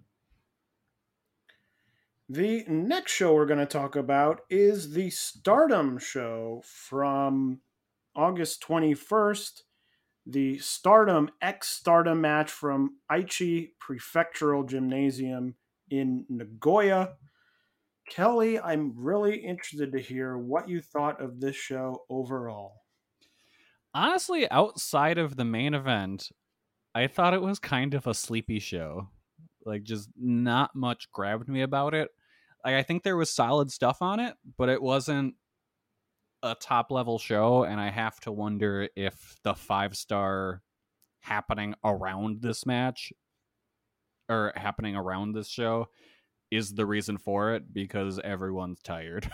The next show we're going to talk about is the Stardom show from August twenty-first. The Stardom X Stardom match from Aichi Prefectural Gymnasium in Nagoya. Kelly, I'm really interested to hear what you thought of this show overall. Honestly, outside of the main event, I thought it was kind of a sleepy show. Like, just not much grabbed me about it. Like, I think there was solid stuff on it, but it wasn't a top level show, and I have to wonder if the five star happening around this match or happening around this show is the reason for it, because everyone's tired.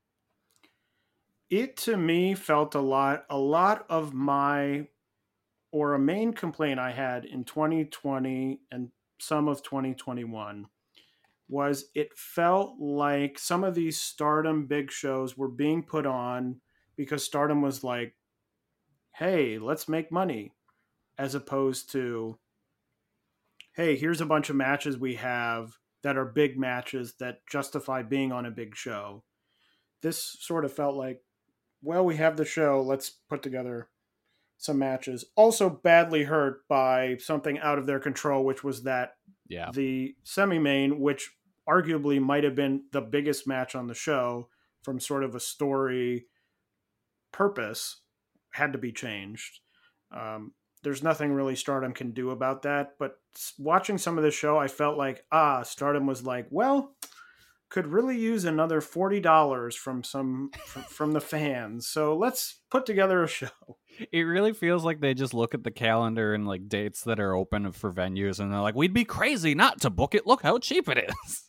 It to me felt a lot a lot of my or a main complaint I had in twenty twenty and some of twenty twenty-one was it felt like some of these Stardom big shows were being put on because Stardom was like, hey, let's make money, as opposed to, hey, here's a bunch of matches we have that are big matches that justify being on a big show. This sort of felt like, well, we have the show, let's put together some matches. Also badly hurt by something out of their control, which was that yeah. the semi-main, which arguably might have been the biggest match on the show from sort of a story purpose, had to be changed. Um, there's nothing really Stardom can do about that. But watching some of the show, I felt like, ah, Stardom was like, well, could really use another forty dollars from some from, from the fans. So let's put together a show. It really feels like they just look at the calendar and like dates that are open for venues, and they're like, "We'd be crazy not to book it. Look how cheap it is."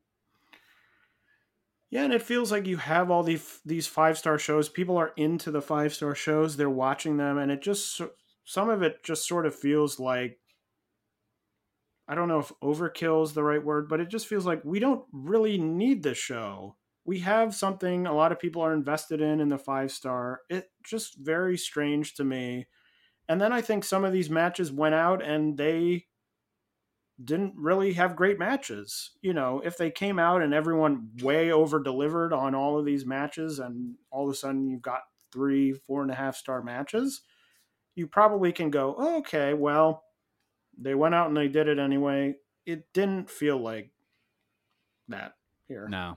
Yeah, and it feels like you have all these these five star shows. People are into the five star shows. They're watching them, and it just some of it just sort of feels like, I don't know if overkill is the right word, but it just feels like we don't really need this show. We have something a lot of people are invested in in the five star. It just very strange to me. And then I think some of these matches went out and they didn't really have great matches. You know, if they came out and everyone way over delivered on all of these matches, and all of a sudden you've got three, four and a half star matches, you probably can go, oh, okay, well, they went out and they did it anyway. It didn't feel like that here. No.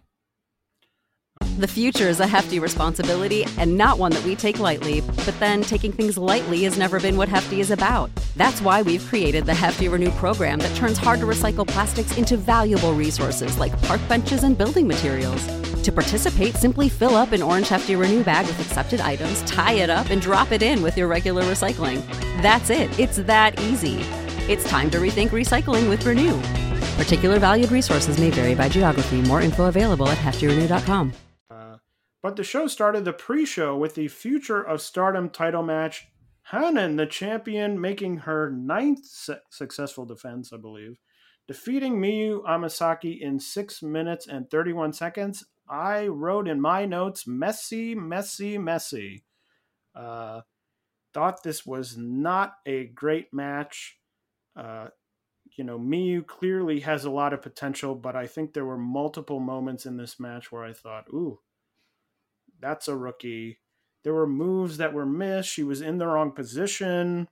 The future is a hefty responsibility and not one that we take lightly. But then taking things lightly has never been what Hefty is about. That's why we've created the Hefty Renew program that turns hard to recycle plastics into valuable resources like park benches and building materials. To participate, simply fill up an orange Hefty Renew bag with accepted items, tie it up, and drop it in with your regular recycling. That's it. It's that easy. It's time to rethink recycling with Renew. Particular valued resources may vary by geography. More info available at hefty renew dot com. Uh, but the show started the pre-show with the Future of Stardom title match. Hanan, the champion, making her ninth su- successful defense, I believe, defeating Miyu Amasaki in six minutes and thirty-one seconds. I wrote in my notes, messy, messy, messy. Uh, thought this was not a great match. Uh, you know, Miyu clearly has a lot of potential, but I think there were multiple moments in this match where I thought, ooh, that's a rookie. There were moves that were missed. She was in the wrong position.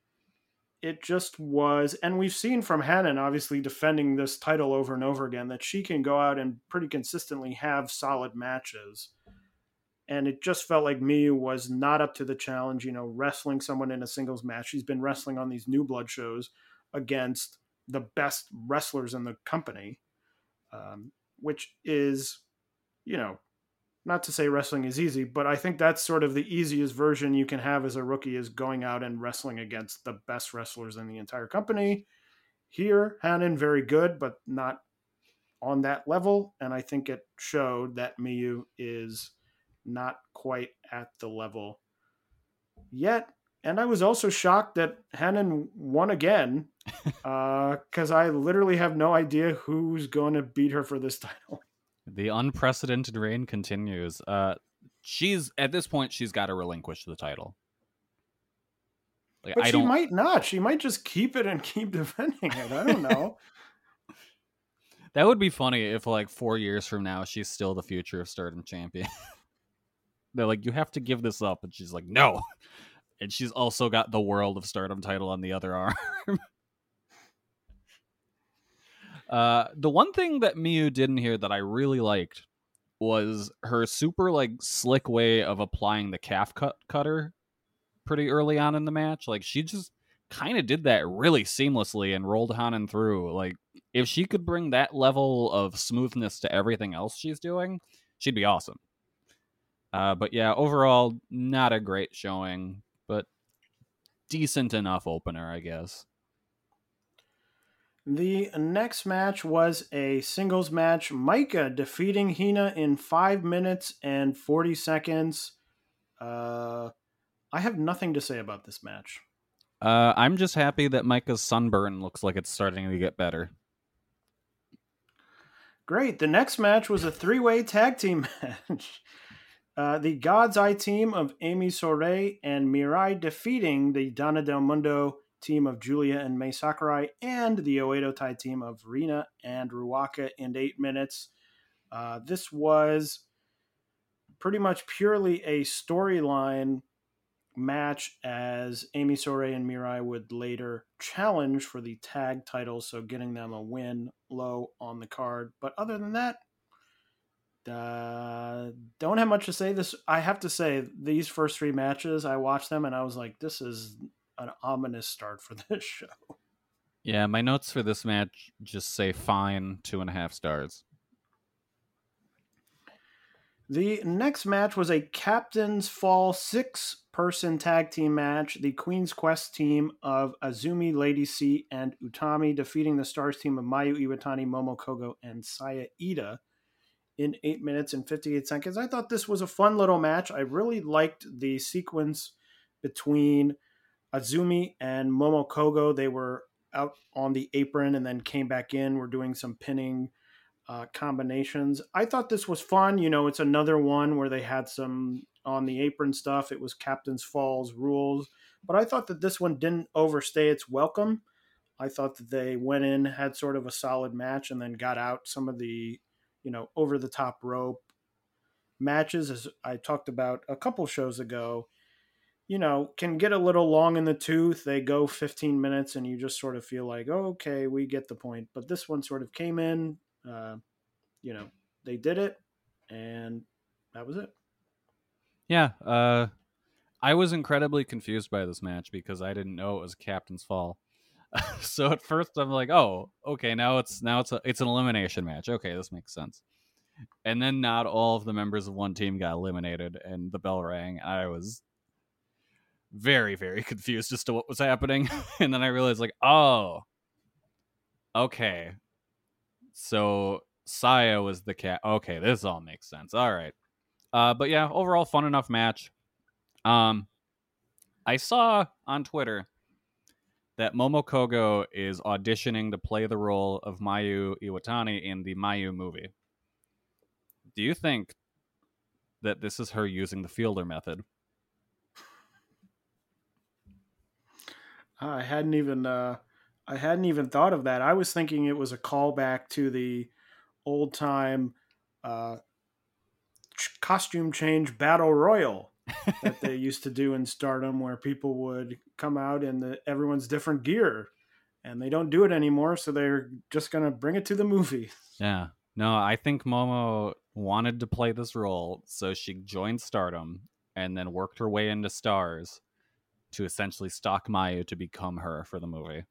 It just was. And we've seen from Hanan, obviously defending this title over and over again, that she can go out and pretty consistently have solid matches. And it just felt like Miyu was not up to the challenge, you know, wrestling someone in a singles match. She's been wrestling on these New Blood shows against the best wrestlers in the company, um, which is, you know, not to say wrestling is easy, but I think that's sort of the easiest version you can have as a rookie, is going out and wrestling against the best wrestlers in the entire company. Here, Hanan, very good, but not on that level. And I think it showed that Miyu is not quite at the level yet. And I was also shocked that Hanan won again, because uh, I literally have no idea who's going to beat her for this title. The unprecedented reign continues. Uh, she's at this point, she's got to relinquish the title. Like, but I she don't... might not. She might just keep it and keep defending it. I don't know. That would be funny if, like, four years from now, she's still the Future of Stardom champion. They're like, you have to give this up. And she's like, no. And she's also got the World of Stardom title on the other arm. uh, the one thing that Miyu did in here that I really liked was her super, like, slick way of applying the calf cut cutter pretty early on in the match. Like, she just kind of did that really seamlessly and rolled Hanan through. Like, if she could bring that level of smoothness to everything else she's doing, she'd be awesome. Uh, but yeah, overall, not a great showing, but decent enough opener, I guess. The next match was a singles match. Maika defeating Hina in five minutes and forty seconds. Uh, I have nothing to say about this match. Uh, I'm just happy that Maika's sunburn looks like it's starting to get better. Great. The next match was a three-way tag team match. Uh, the God's Eye team of Amy Sourei and Mirai defeating the Donna Del Mundo team of Julia and Mai Sakurai and the Oedo Tai team of Rina and Ruaka in eight minutes. Uh, this was pretty much purely a storyline match, as Amy Sourei and Mirai would later challenge for the tag titles, so getting them a win low on the card. But other than that, Uh, don't have much to say. This, I have to say, these first three matches, I watched them and I was like, this is an ominous start for this show. Yeah, my notes for this match just say fine, two and a half stars. The next match was a Captain's Fall six-person tag team match. The Queen's Quest team of Azumi, Lady C, and Utami defeating the Stars team of Mayu Iwatani, Momo Kogo, and Saya Ida in eight minutes and fifty-eight seconds. I thought this was a fun little match. I really liked the sequence between Azumi and Momo Kogo. They were out on the apron and then came back in. We're doing some pinning uh, combinations. I thought this was fun. You know, it's another one where they had some on the apron stuff. It was Captain's Falls rules. But I thought that this one didn't overstay its welcome. I thought that they went in, had sort of a solid match, and then got out some of the, you know, over the top rope matches, as I talked about a couple shows ago, you know, can get a little long in the tooth. They go fifteen minutes and you just sort of feel like, oh, okay, we get the point. But this one sort of came in, uh, you know, they did it, and that was it. Yeah, uh, I was incredibly confused by this match because I didn't know it was Captain's Fall. So at first I'm like, oh, okay, now it's now it's a, it's an elimination match. Okay, this makes sense. And then not all of the members of one team got eliminated, and the bell rang. I was very, very confused as to what was happening. And then I realized, like, oh, okay. So Saya was the cat. Okay, this all makes sense. All right. Uh, but yeah, overall fun enough match. Um, I saw on Twitter that Momo Kogo is auditioning to play the role of Mayu Iwatani in the Mayu movie. Do you think that this is her using the Fielder method? I hadn't even uh, I hadn't even thought of that. I was thinking it was a callback to the old time uh, ch- costume change battle royal that they used to do in Stardom, where people would come out in the everyone's different gear, and they don't do it anymore, so they're just gonna bring it to the movie. Yeah. No, I think Momo wanted to play this role, so she joined Stardom and then worked her way into Stars to essentially stalk Mayu to become her for the movie.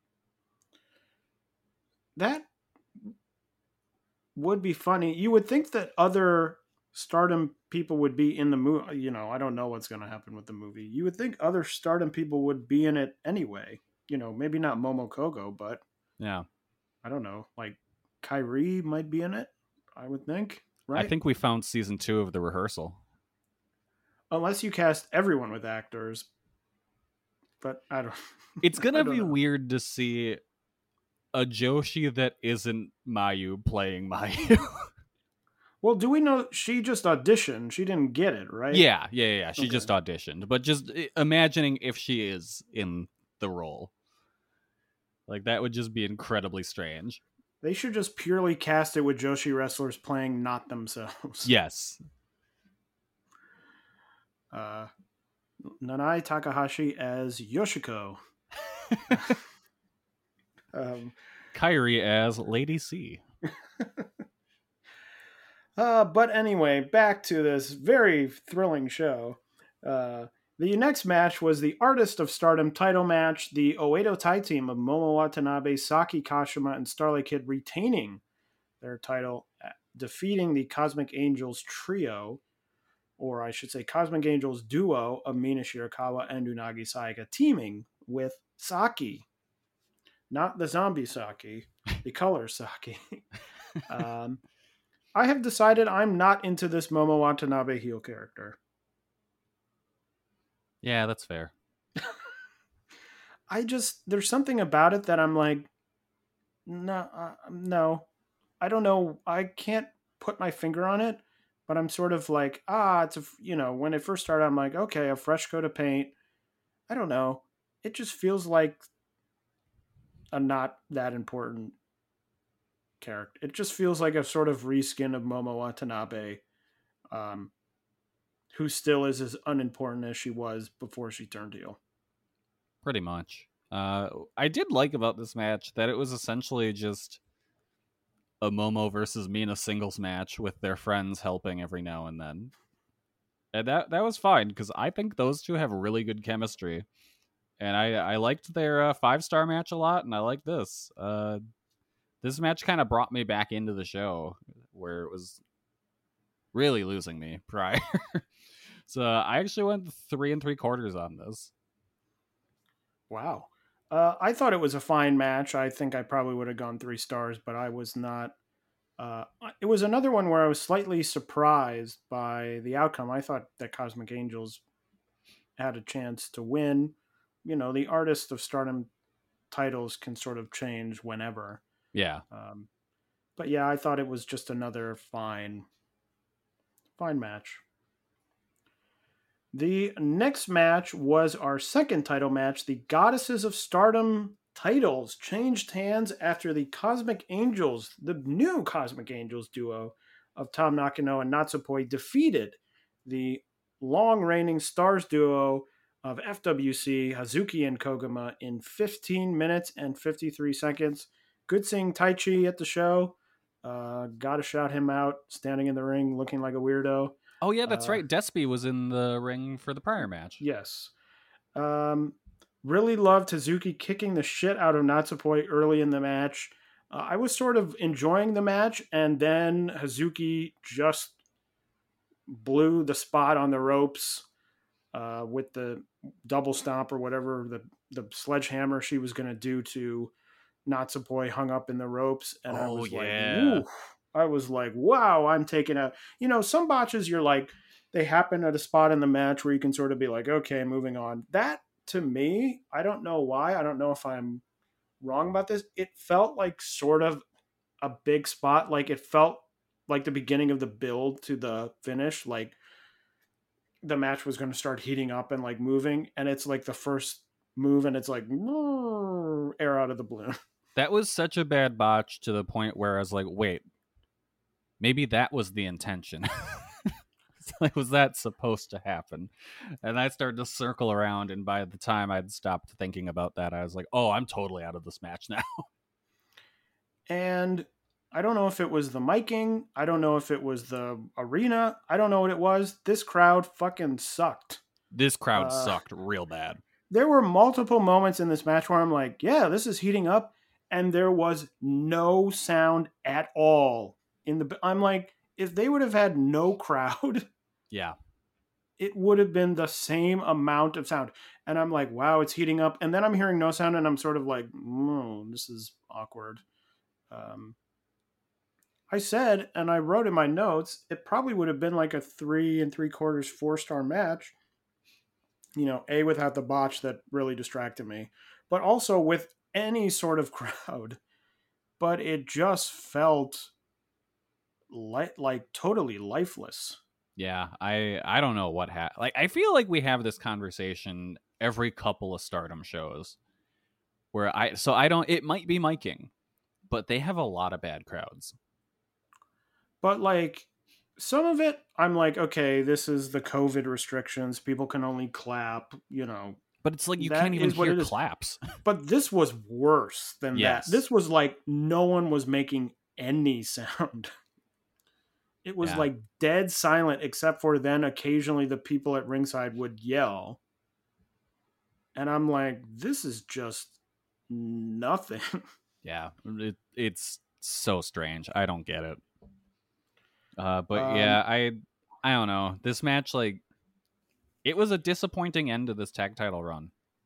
That would be funny. You would think that other Stardom people would be in the movie. You know, I don't know what's going to happen with the movie. You would think other Stardom people would be in it anyway. You know, maybe not Momo Kogo, but yeah, I don't know. Like Kyrie might be in it, I would think. Right? I think we found season two of The Rehearsal. Unless you cast everyone with actors. But I don't. It's going to be know. weird to see a Joshi that isn't Mayu playing Mayu. Well, do we know she just auditioned? She didn't get it, right? Yeah, yeah, yeah. She Okay. just auditioned. But just imagining if she is in the role. Like, that would just be incredibly strange. They should just purely cast it with Joshi wrestlers playing not themselves. Yes. Uh, Nanai Takahashi as Yoshiko. um, Kyrie as Lady C. uh, but anyway, back to this very thrilling show. Uh, the next match was the Artist of Stardom title match. The Oedo Tai team of Momo Watanabe, Saki Kashima, and Starlight Kid retaining their title, defeating the Cosmic Angels trio, or I should say Cosmic Angels duo of Mina Shirakawa and Unagi Sayaka, teaming with Saki. Not the zombie Saki, the color Saki. um, I have decided I'm not into this Momo Watanabe heel character. Yeah, that's fair. I just, there's something about it that I'm like, no, uh, no. I don't know. I can't put my finger on it, but I'm sort of like, ah, it's a, you know, when it first started, I'm like, okay, a fresh coat of paint. I don't know. It just feels like a not that important character. It just feels like a sort of reskin of Momo Watanabe, um, who still is as unimportant as she was before she turned heel. Pretty much. Uh, I did like about this match that it was essentially just a Momo versus Mina singles match with their friends helping every now and then. And that that was fine, because I think those two have really good chemistry. And I, I liked their uh, five-star match a lot, and I like this. Uh, this match kind of brought me back into the show, where it was really losing me prior. So I actually went three and three quarters on this. Wow. Uh, I thought it was a fine match. I think I probably would have gone three stars, but I was not. Uh, it was another one where I was slightly surprised by the outcome. I thought that Cosmic Angels had a chance to win. You know, the Artist of Stardom titles can sort of change whenever. Yeah. Um, but yeah, I thought it was just another fine, fine match. The next match was our second title match. The Goddesses of Stardom titles changed hands after the Cosmic Angels, the new Cosmic Angels duo of Tam Nakano and Natsupoi, defeated the long-reigning Stars duo of F W C, Hazuki and Koguma, in fifteen minutes and fifty-three seconds. Good seeing Taichi at the show. Uh, gotta shout him out, standing in the ring looking like a weirdo. Oh, yeah, that's Uh, right. Despy was in the ring for the prior match. Yes. Um, really loved Hazuki kicking the shit out of Natsupoi early in the match. Uh, I was sort of enjoying the match, and then Hazuki just blew the spot on the ropes uh, with the double stomp or whatever, the, the sledgehammer she was going to do to Natsupoi hung up in the ropes. And I Oh, was yeah. like, ooh. I was like, wow, I'm taking a, you know, some botches you're like, they happen at a spot in the match where you can sort of be like, okay, moving on. That, to me, I don't know why. I don't know if I'm wrong about this. It felt like sort of a big spot. Like it felt like the beginning of the build to the finish. Like the match was going to start heating up and like moving. And it's like the first move and it's like air out of the balloon. That was such a bad botch to the point where I was like, wait, maybe that was the intention. Like, was that supposed to happen? And I started to circle around, and by the time I'd stopped thinking about that, I was like, oh, I'm totally out of this match now. And I don't know if it was the miking. I don't know if it was the arena. I don't know what it was. This crowd fucking sucked. This crowd Uh, sucked real bad. There were multiple moments in this match where I'm like, yeah, this is heating up. And there was no sound at all. In the, I'm like, if they would have had no crowd, Yeah. it would have been the same amount of sound. And I'm like, wow, it's heating up. And then I'm hearing no sound, and I'm sort of like, oh, this is awkward. Um, I said, and I wrote in my notes, it probably would have been like a three and three quarters, four star match. You know, A, without the botch that really distracted me, but also with any sort of crowd. But it just felt like, like totally lifeless. Yeah, I I don't know what ha- like I feel like we have this conversation every couple of Stardom shows where I so I don't it might be miking, but they have a lot of bad crowds. But like some of it, I'm like, okay, this is the COVID restrictions. People can only clap, you know. But it's like you That can't even is what hear it is. claps. But this was worse than Yes. that. This was like no one was making any sound. It was Yeah. like dead silent, except for then occasionally the people at ringside would yell. And I'm like, this is just nothing. Yeah, it, it's so strange. I don't get it. Uh, but Um, yeah, I I don't know. This match, like, it was a disappointing end to this tag title run.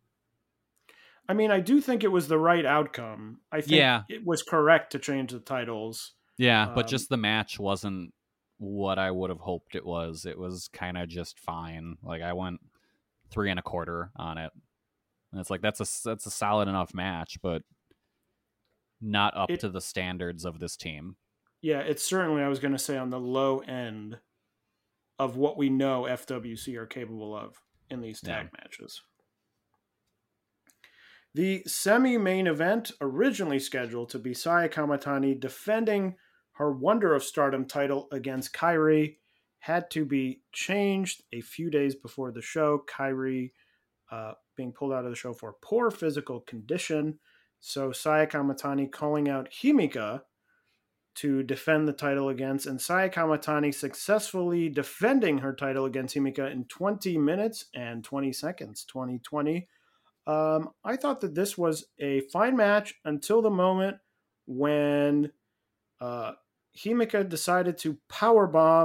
I mean, I do think it was the right outcome. I think Yeah. it was correct to change the titles. Yeah, but Um, just the match wasn't what I would have hoped it was. It was kind of just fine. Like I went three and a quarter on it, and it's like that's a that's a solid enough match, but not up It- to the standards of this team. Yeah, it's certainly, I was going to say, on the low end of what we know F W C are capable of in these tag matches. The semi-main event, originally scheduled to be Saya Kamatani defending her Wonder of Stardom title against Kairi, had to be changed a few days before the show. Kairi uh, being pulled out of the show for poor physical condition. So Saya Kamatani calling out Himika to defend the title against, and Saya Kamatani successfully defending her title against Himika in twenty minutes and twenty seconds, twenty twenty. Um, I thought that this was a fine match until the moment when uh, Himika decided to powerbomb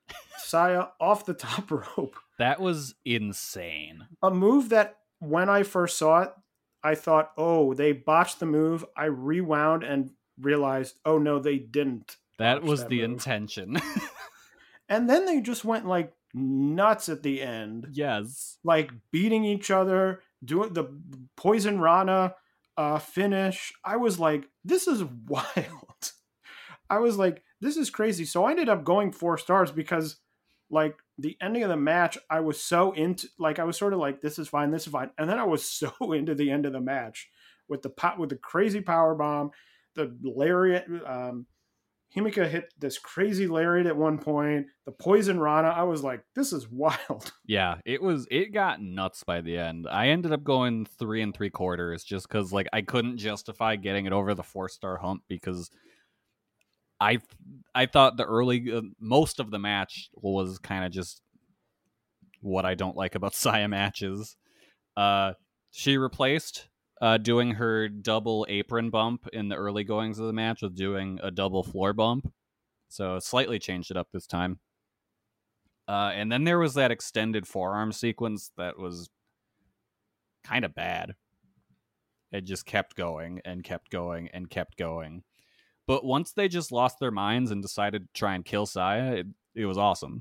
Saya off the top rope. That was insane. A move that when I first saw it, I thought, oh, they botched the move. I rewound and realized, oh, no, they didn't. That was that the move. intention. And then they just went like nuts at the end. Yes. Like beating each other, doing the Poison Rana uh, finish. I was like, this is wild. I was like, this is crazy. So I ended up going four stars because like the ending of the match, I was so into, like, I was sort of like, this is fine, this is fine. And then I was so into the end of the match with the pot, with the crazy power bomb, the lariat. Um, Himika hit this crazy lariat at one point, the Poison Rana. I was like, this is wild. Yeah, it was, it got nuts by the end. I ended up going three and three quarters just because, like, I couldn't justify getting it over the four star hump because I I thought the early, uh, most of the match was kind of just what I don't like about Saya matches. Uh, she replaced uh, doing her double apron bump in the early goings of the match with doing a double floor bump. So slightly changed it up this time. Uh, and then there was that extended forearm sequence that was kind of bad. It just kept going and kept going and kept going. But once they just lost their minds and decided to try and kill Saya, it, it was awesome.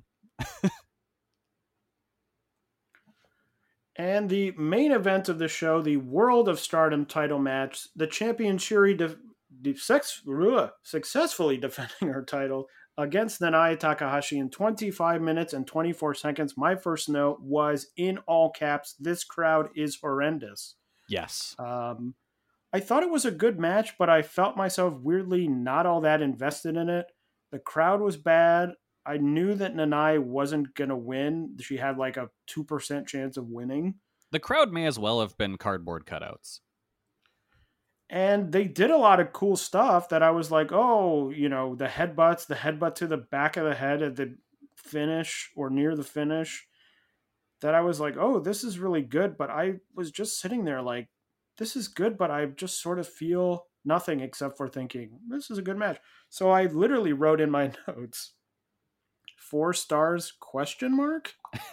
And the main event of the show, the World of Stardom title match, the champion Shuri de- de- sex- uh, successfully defending her title against Nanae Takahashi in twenty-five minutes and twenty-four seconds. My first note was, in all caps, this crowd is horrendous. Yes. Um, I thought it was a good match, but I felt myself weirdly not all that invested in it. The crowd was bad. I knew that Nanae wasn't going to win. She had like a two percent chance of winning. The crowd may as well have been cardboard cutouts. And they did a lot of cool stuff that I was like, oh, you know, the headbutts, the headbutt to the back of the head at the finish or near the finish, that I was like, oh, this is really good. But I was just sitting there like, this is good, but I just sort of feel nothing except for thinking, this is a good match. So I literally wrote in my notes, four stars, question mark?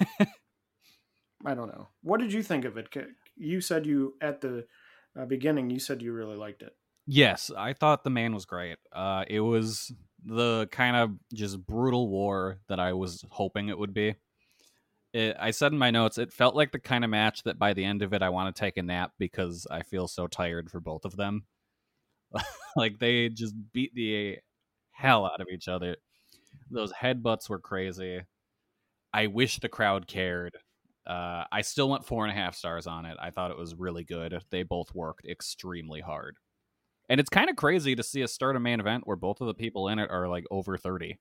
I don't know. What did you think of it? You said you, at the uh, beginning, you said you really liked it. Yes, I thought the man was great. Uh, it was the kind of just brutal war that I was hoping it would be. It, I said in my notes, it felt like the kind of match that by the end of it, I want to take a nap because I feel so tired for both of them. Like, they just beat the hell out of each other. Those headbutts were crazy. I wish the crowd cared. Uh, I still went four and a half stars on it. I thought it was really good. They both worked extremely hard. And it's kind of crazy to see a Stardom main event where both of the people in it are like over thirty.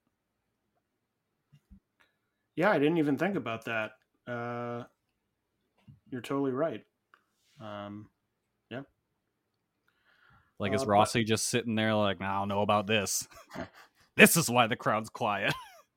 Yeah, I didn't even think about that. Uh, you're totally right. Um, yeah. Like, is uh, Rossi but... just sitting there like, I don't know about this. This is why the crowd's quiet.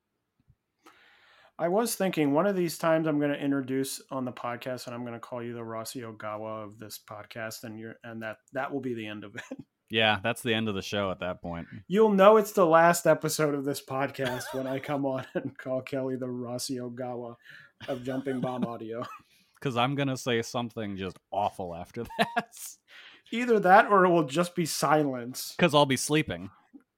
I was thinking one of these times I'm going to introduce on the podcast, and I'm going to call you the Rossi Ogawa of this podcast, and you're and that that will be the end of it. Yeah, that's the end of the show at that point. You'll know it's the last episode of this podcast when I come on and call Kelly the Rossi Ogawa of Jumping Bomb Audio. Because I'm going to say something just awful after that. Either that or it will just be silence. Because I'll be sleeping.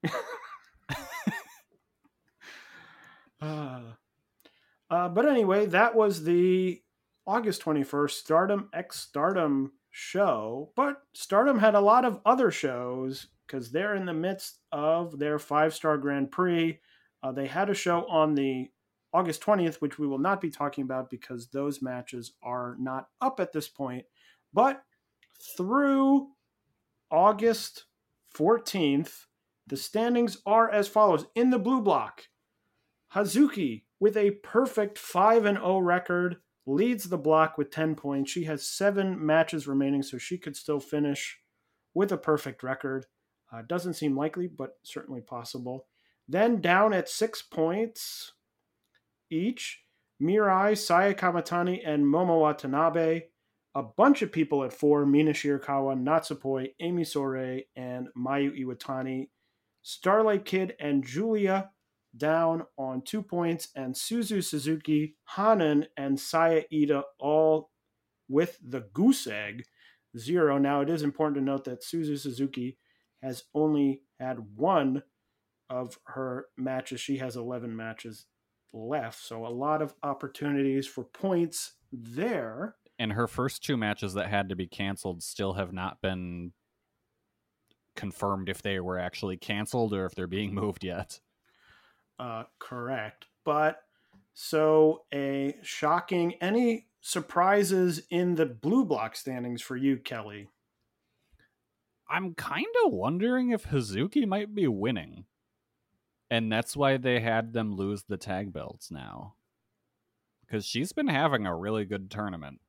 uh, uh, but anyway, that was the August twenty-first Stardom X Stardom show. But Stardom had a lot of other shows because they're in the midst of their five-star Grand Prix. Uh, they had a show on the August twentieth, which we will not be talking about because those matches are not up at this point. But through August fourteenth, the standings are as follows. In the blue block, Hazuki, with a perfect five and oh record, leads the block with ten points. She has seven matches remaining, so she could still finish with a perfect record. Uh, doesn't seem likely, but certainly possible. Then down at six points each, Mirai, Saya Kamatani, and Momo Watanabe. A bunch of people at four, Mina Shirakawa, Natsupoi, Amy Sourei, and Mayu Iwatani. Starlight Kid and Julia down on two points, and Suzu Suzuki, Hanan, and Saya Ida all with the goose egg, zero. Now, it is important to note that Suzu Suzuki has only had one of her matches. She has eleven matches left, so a lot of opportunities for points there. And her first two matches that had to be canceled still have not been confirmed if they were actually canceled or if they're being moved yet. Uh, correct. But so a shocking, any surprises in the blue block standings for you, Kelly? I'm kind of wondering if Hazuki might be winning. And that's why they had them lose the tag belts now. Because she's been having a really good tournament.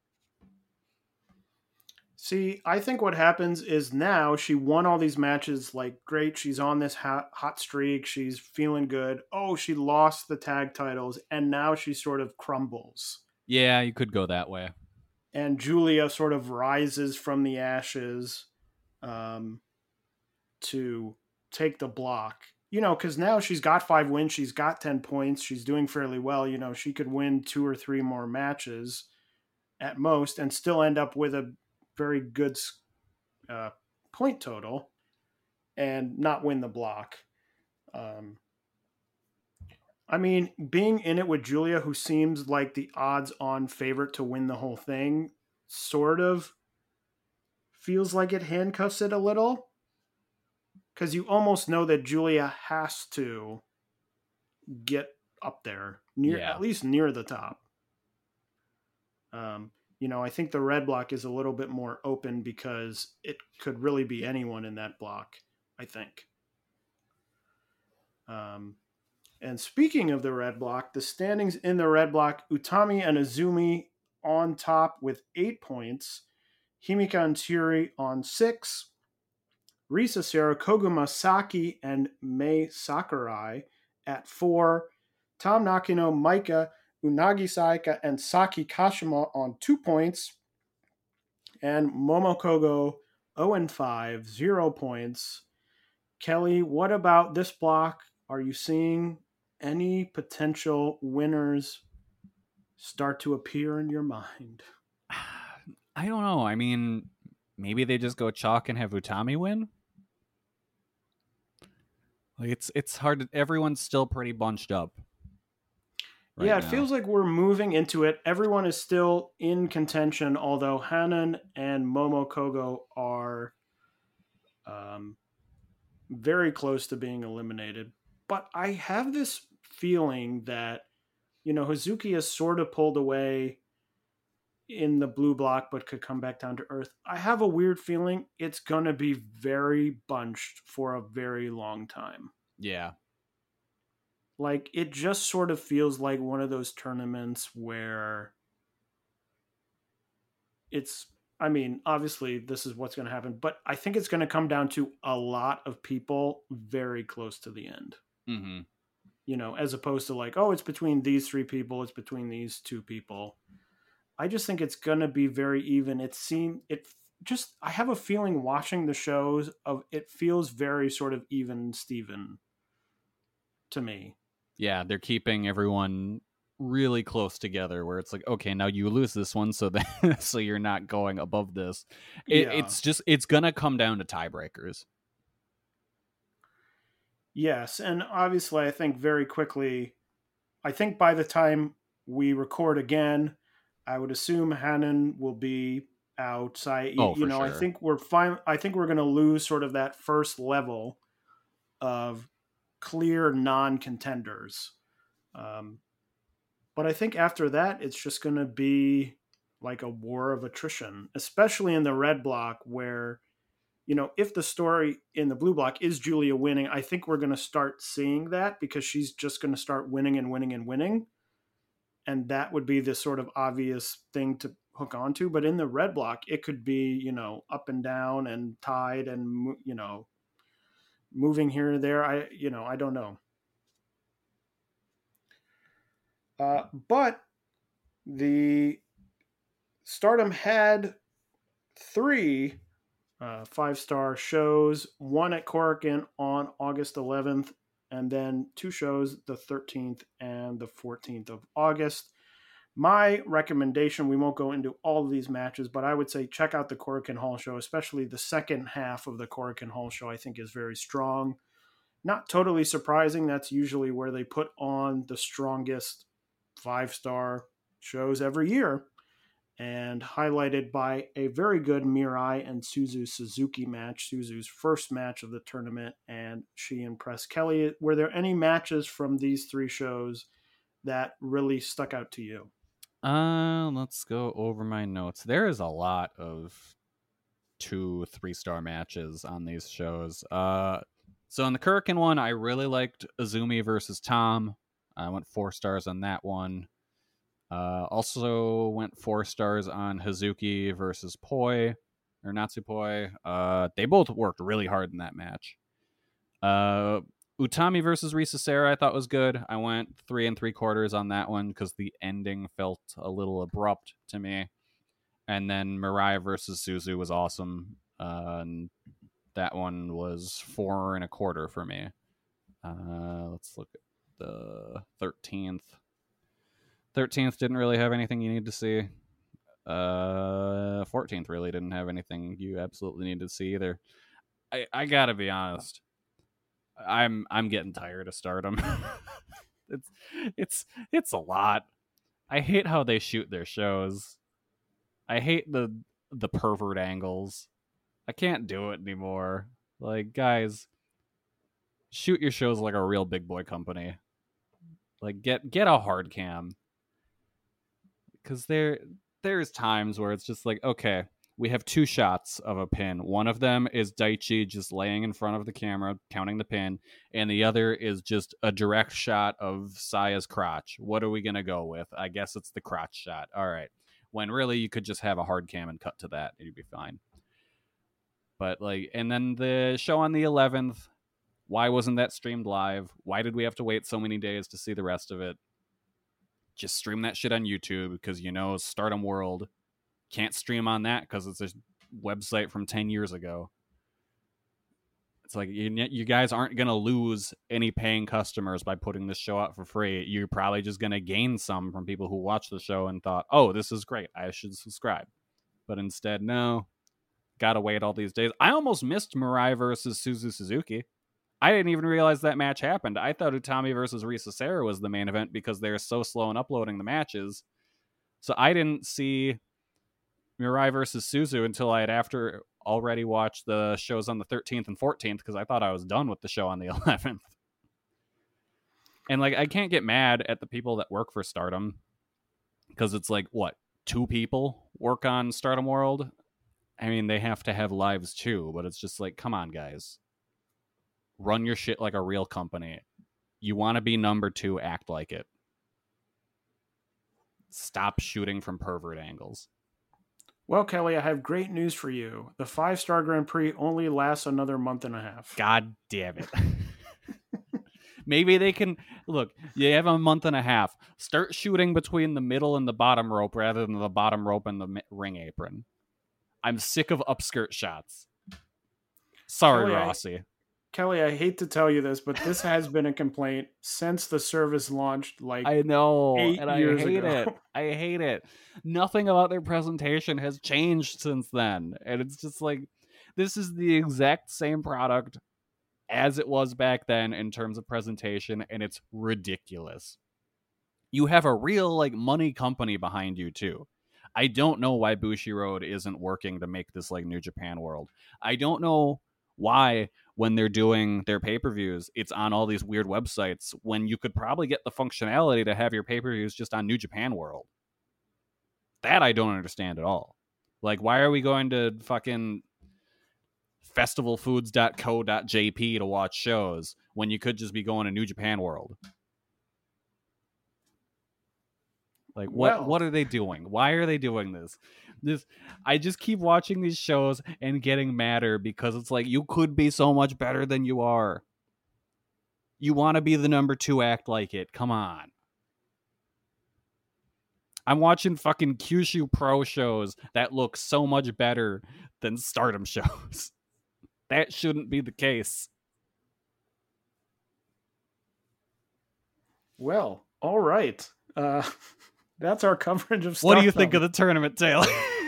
See, I think what happens is now she won all these matches, like, great, she's on this hot, hot streak, she's feeling good. Oh, she lost the tag titles, and now she sort of crumbles. Yeah, you could go that way. And Julia sort of rises from the ashes um, to take the block. You know, because now she's got five wins, she's got ten points, she's doing fairly well. You know, she could win two or three more matches at most and still end up with a very good uh, point total and not win the block. Um, I mean, being in it with Julia, who seems like the odds-on favorite to win the whole thing, sort of feels like it handcuffs it a little. Because you almost know that Julia has to get up there, near Yeah. at least near the top. Um, you know, I think the red block is a little bit more open because it could really be anyone in that block, I think. Um, and speaking of the red block, the standings in the red block, Utami and Azumi on top with eight points, Himika and Tsuri on six, Risa Sera, Koguma Saki, and Mei Sakurai at four, Tom Nakano, Maika, Unagi Saika, and Saki Kashima on two points, and Momokogo zero and five, zero points. Kelly, what about this block? Are you seeing any potential winners start to appear in your mind? I don't know. I mean, maybe they just go chalk and have Utami win? Like it's it's hard to, everyone's still pretty bunched up. Right yeah, it now. feels like we're moving into it. Everyone is still in contention, although Hanan and Momokogo are um, very close to being eliminated. But I have this feeling that, you know, Hazuki has sort of pulled away in the blue block, but could come back down to earth. I have a weird feeling it's going to be very bunched for a very long time. Yeah. Like, it just sort of feels like one of those tournaments where it's, I mean, obviously this is what's going to happen, but I think it's going to come down to a lot of people very close to the end. Mm-hmm. You know, as opposed to like, oh, it's between these three people, it's between these two people. I just think it's going to be very even. It seemed, it just, I have a feeling watching the shows of, it feels very sort of even Steven to me. Yeah, they're keeping everyone really close together where it's like, okay, now you lose this one, so that so you're not going above this. It, Yeah. It's just, it's going to come down to tiebreakers. Yes, and obviously I think very quickly, I think by the time we record again, I would assume Hanan will be outside. Oh, you for know, I sure. think we're fine. I think we're going to lose sort of that first level of clear non-contenders. Um, but I think after that, it's just going to be like a war of attrition, especially in the red block where, you know, if the story in the blue block is Julia winning, I think we're going to start seeing that because she's just going to start winning and winning and winning. And that would be the sort of obvious thing to hook onto. But in the red block, it could be, you know, up and down and tied and, you know, moving here or there. I, you know, I don't know. Uh, but the Stardom had three uh, five-star shows, one at Korakuen on August eleventh, and then two shows the thirteenth and the fourteenth of August. My recommendation, we won't go into all of these matches, but I would say check out the Korakuen Hall show, especially the second half of the Korakuen Hall show, I think is very strong. Not totally surprising. That's usually where they put on the strongest five-star shows every year, and highlighted by a very good Mirai and Suzu Suzuki match, Suzu's first match of the tournament, and she impressed Kelly. Were there any matches from these three shows that really stuck out to you? Uh, let's go over my notes. There is a lot of two, three-star matches on these shows. Uh, so in the Korakuen one, I really liked Azumi versus Tom. I went four stars on that one. Uh, also went four stars on Hazuki versus Poi, or Natsupoi. Uh, they both worked really hard in that match. Uh, Utami versus Risa Sera I thought was good. I went three and three quarters on that one because the ending felt a little abrupt to me. And then Mirai versus Suzu was awesome. Uh, and that one was four and a quarter for me. Uh, let's look at the thirteenth. thirteenth didn't really have anything you need to see. Uh, fourteenth really didn't have anything you absolutely need to see either. I, I gotta be honest. I'm I'm getting tired of Stardom. it's it's it's a lot. I hate how they shoot their shows. I hate the the pervert angles. I can't do it anymore. Like, guys, shoot your shows like a real big boy company. Like, get get a hard cam. Because there there's times where it's just like, okay, we have two shots of a pin. One of them is Daichi just laying in front of the camera, counting the pin, and the other is just a direct shot of Saya's crotch. What are we going to go with? I guess it's the crotch shot. All right. When really you could just have a hard cam and cut to that. You'd be fine. But, like, and then the show on the eleventh, why wasn't that streamed live? Why did we have to wait so many days to see the rest of it? Just stream that shit on YouTube because, you know, Stardom World can't stream on that because it's a website from ten years ago. It's like, you, you guys aren't going to lose any paying customers by putting this show out for free. You're probably just going to gain some from people who watched the show and thought, oh, this is great, I should subscribe. But instead, no. Gotta wait all these days. I almost missed Mirai versus Suzu Suzuki. I didn't even realize that match happened. I thought Utami versus Risa Sera was the main event because they're so slow in uploading the matches. So I didn't see Mirai versus Suzu until I had after already watched the shows on the thirteenth and fourteenth because I thought I was done with the show on the eleventh. And, like, I can't get mad at the people that work for Stardom because it's like, what, two people work on Stardom World? I mean, they have to have lives too, but it's just like, come on, guys. Run your shit like a real company. You want to be number two, act like it. Stop shooting from pervert angles. Well, Kelly, I have great news for you. The five-star Grand Prix only lasts another month and a half. God damn it. Maybe they can... Look, you have a month and a half. Start shooting between the middle and the bottom rope rather than the bottom rope and the ring apron. I'm sick of upskirt shots. Sorry, Kelly, Rossi. I, Kelly, I hate to tell you this, but this has been a complaint since the service launched, like, I know, eight and I years hate ago. it. I hate it. Nothing about their presentation has changed since then. And it's just like, this is the exact same product as it was back then in terms of presentation, and it's ridiculous. You have a real, like, money company behind you, too. I don't know why Bushiroad isn't working to make this like New Japan World. I don't know why when they're doing their pay-per-views, it's on all these weird websites when you could probably get the functionality to have your pay-per-views just on New Japan World. That I don't understand at all. Like, why are we going to fucking festival foods dot co dot j p to watch shows when you could just be going to New Japan World? Like, what, Well, what are they doing? Why are they doing this? This I just keep watching these shows and getting madder because it's like, you could be so much better than you are. You want to be the number two, act like it. Come on. I'm watching fucking Kyushu Pro shows that look so much better than Stardom shows. That shouldn't be the case. Well, all right. Uh, that's our coverage of What do you Stardom. think of the tournament, Taylor?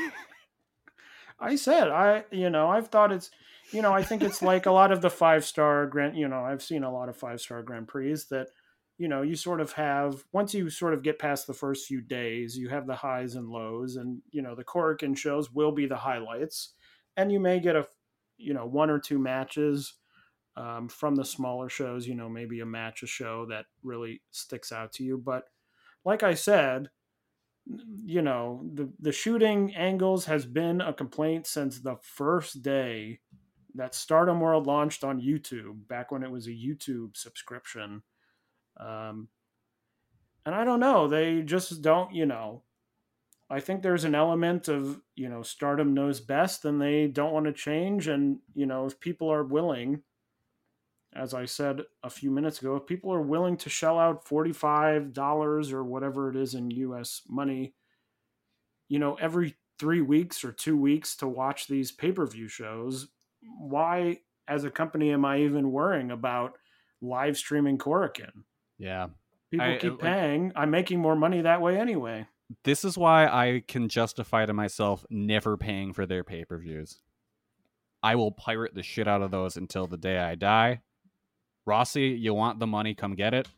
I said, I, you know, I've thought it's, you know, I think it's like a lot of the five-star Grand, you know, I've seen a lot of five-star Grand Prix that, you know, you sort of have, once you sort of get past the first few days, you have the highs and lows, and, you know, the Korakuen shows will be the highlights, and you may get a, you know, one or two matches um, from the smaller shows, you know, maybe a match a show that really sticks out to you. But like I said, you know, the, the shooting angles has been a complaint since the first day that Stardom World launched on YouTube, back when it was a YouTube subscription. Um, and I don't know, they just don't, you know, I think there's an element of, you know, Stardom knows best and they don't want to change. And, you know, if people are willing, as I said a few minutes ago, if people are willing to shell out forty-five dollars or whatever it is in U S money, you know, every three weeks or two weeks to watch these pay-per-view shows, why, as a company, am I even worrying about live streaming Korakuen? Yeah. People I, keep like, paying. I'm making more money that way anyway. This is why I can justify to myself never paying for their pay-per-views. I will pirate the shit out of those until the day I die. Rossi, you want the money, come get it.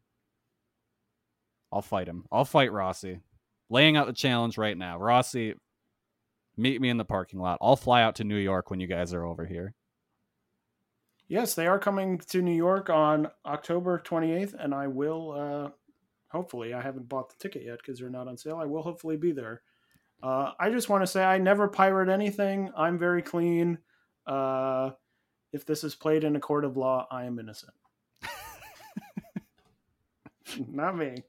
I'll fight him. I'll fight Rossi. Laying out the challenge right now. Rossi, meet me in the parking lot. I'll fly out to New York when you guys are over here. Yes, they are coming to New York on October twenty-eighth, and I will, uh, hopefully, I haven't bought the ticket yet because they're not on sale. I will hopefully be there. Uh, I just want to say I never pirate anything. I'm very clean. Uh, if this is played in a court of law, I am innocent. Not me.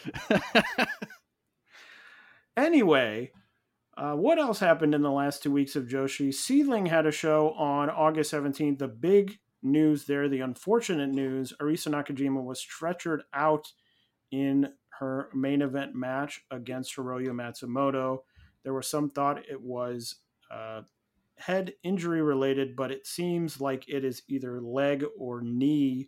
Anyway, uh, what else happened in the last two weeks of Joshi? Seedling had a show on August seventeenth. The big news there, the unfortunate news, Arisa Nakajima was stretchered out in her main event match against Hiroyo Matsumoto. There was some thought it was uh, head injury related, but it seems like it is either leg or knee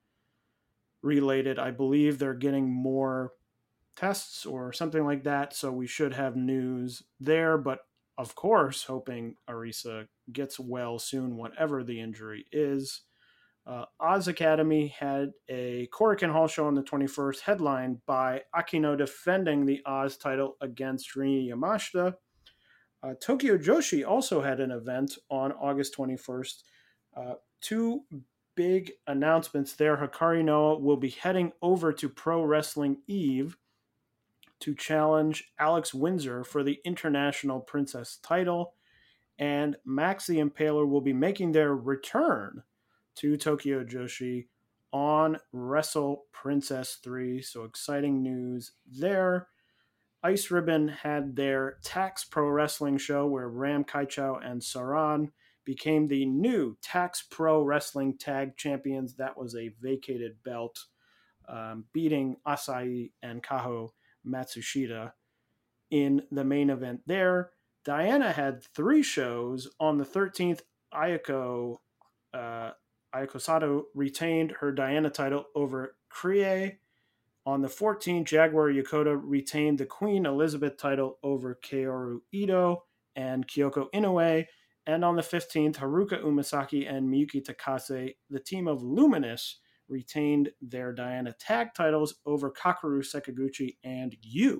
related. I believe they're getting more tests or something like that, so we should have news there. But of course, hoping Arisa gets well soon, whatever the injury is. Uh, Oz Academy had a Korakuen Hall show on the twenty-first, headlined by Akino defending the Oz title against Rini Yamashita. Uh, Tokyo Joshi also had an event on August twenty-first. Uh, two big announcements there. Hikari Noa will be heading over to Pro Wrestling Eve to challenge Alex Windsor for the International Princess title, and Max the Impaler will be making their return to Tokyo Joshi on Wrestle Princess three. So exciting news there. Ice Ribbon had their Tax Pro Wrestling show where Ram Kaichou and Saran became the new Tax Pro Wrestling Tag Champions. That was a vacated belt, um, beating Asai and Kaho Matsushita in the main event there. Diana had three shows. On the thirteenth, Ayako uh, Ayako Sato retained her Diana title over Krie. On the fourteenth, Jaguar Yokota retained the Queen Elizabeth title over Kaoru Ito and Kyoko Inoue. And on the fifteenth, Haruka Umasaki and Miyuki Takase, the team of Luminous, retained their Diana tag titles over Kakeru Sekaguchi and Yu.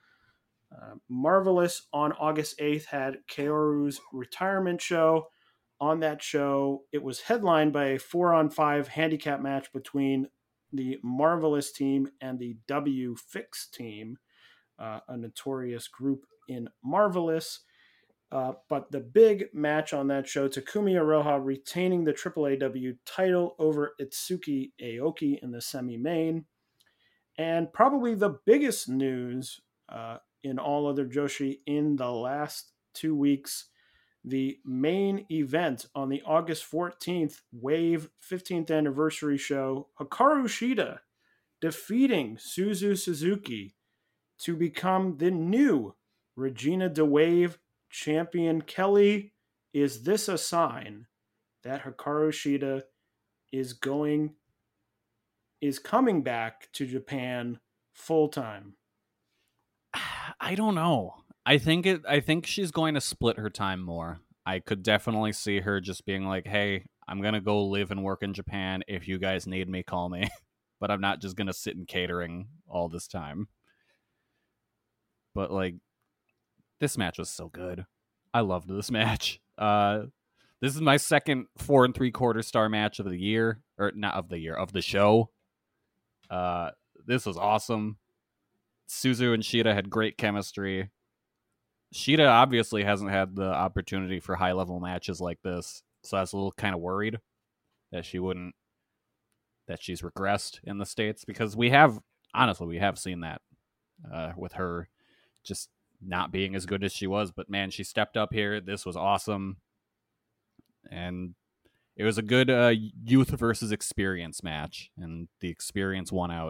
Uh, Marvelous on August eighth had Kaoru's retirement show. On that show, it was headlined by a four on five handicap match between the Marvelous team and the W Fix team, uh, a notorious group in Marvelous. Uh, but the big match on that show, Takumi Iroha retaining the triple A W title over Itsuki Aoki in the semi-main. And probably the biggest news uh, in all other Joshi in the last two weeks, the main event on the August fourteenth Wave fifteenth anniversary show, Hikaru Shida defeating Suzu Suzuki to become the new Regina de Wave champion. Kelly, is this a sign that Hikaru Shida is going is coming back to Japan full time? I don't know. I think it. I think she's going to split her time more. I could definitely see her just being like, "Hey, I'm gonna go live and work in Japan. If you guys need me, call me." But I'm not just gonna sit in catering all this time. But like, this match was so good. I loved this match. Uh, this is my second four and three quarter star match of the year, or not of the year, of the show. Uh, this was awesome. Suzu and Shida had great chemistry. Shida obviously hasn't had the opportunity for high level matches like this, so I was a little kind of worried that she wouldn't, that she's regressed in the States, because we have, honestly, we have seen that uh, with her just not being as good as she was. But man, she stepped up here. This was awesome. And it was a good uh, youth versus experience match, and the experience won out.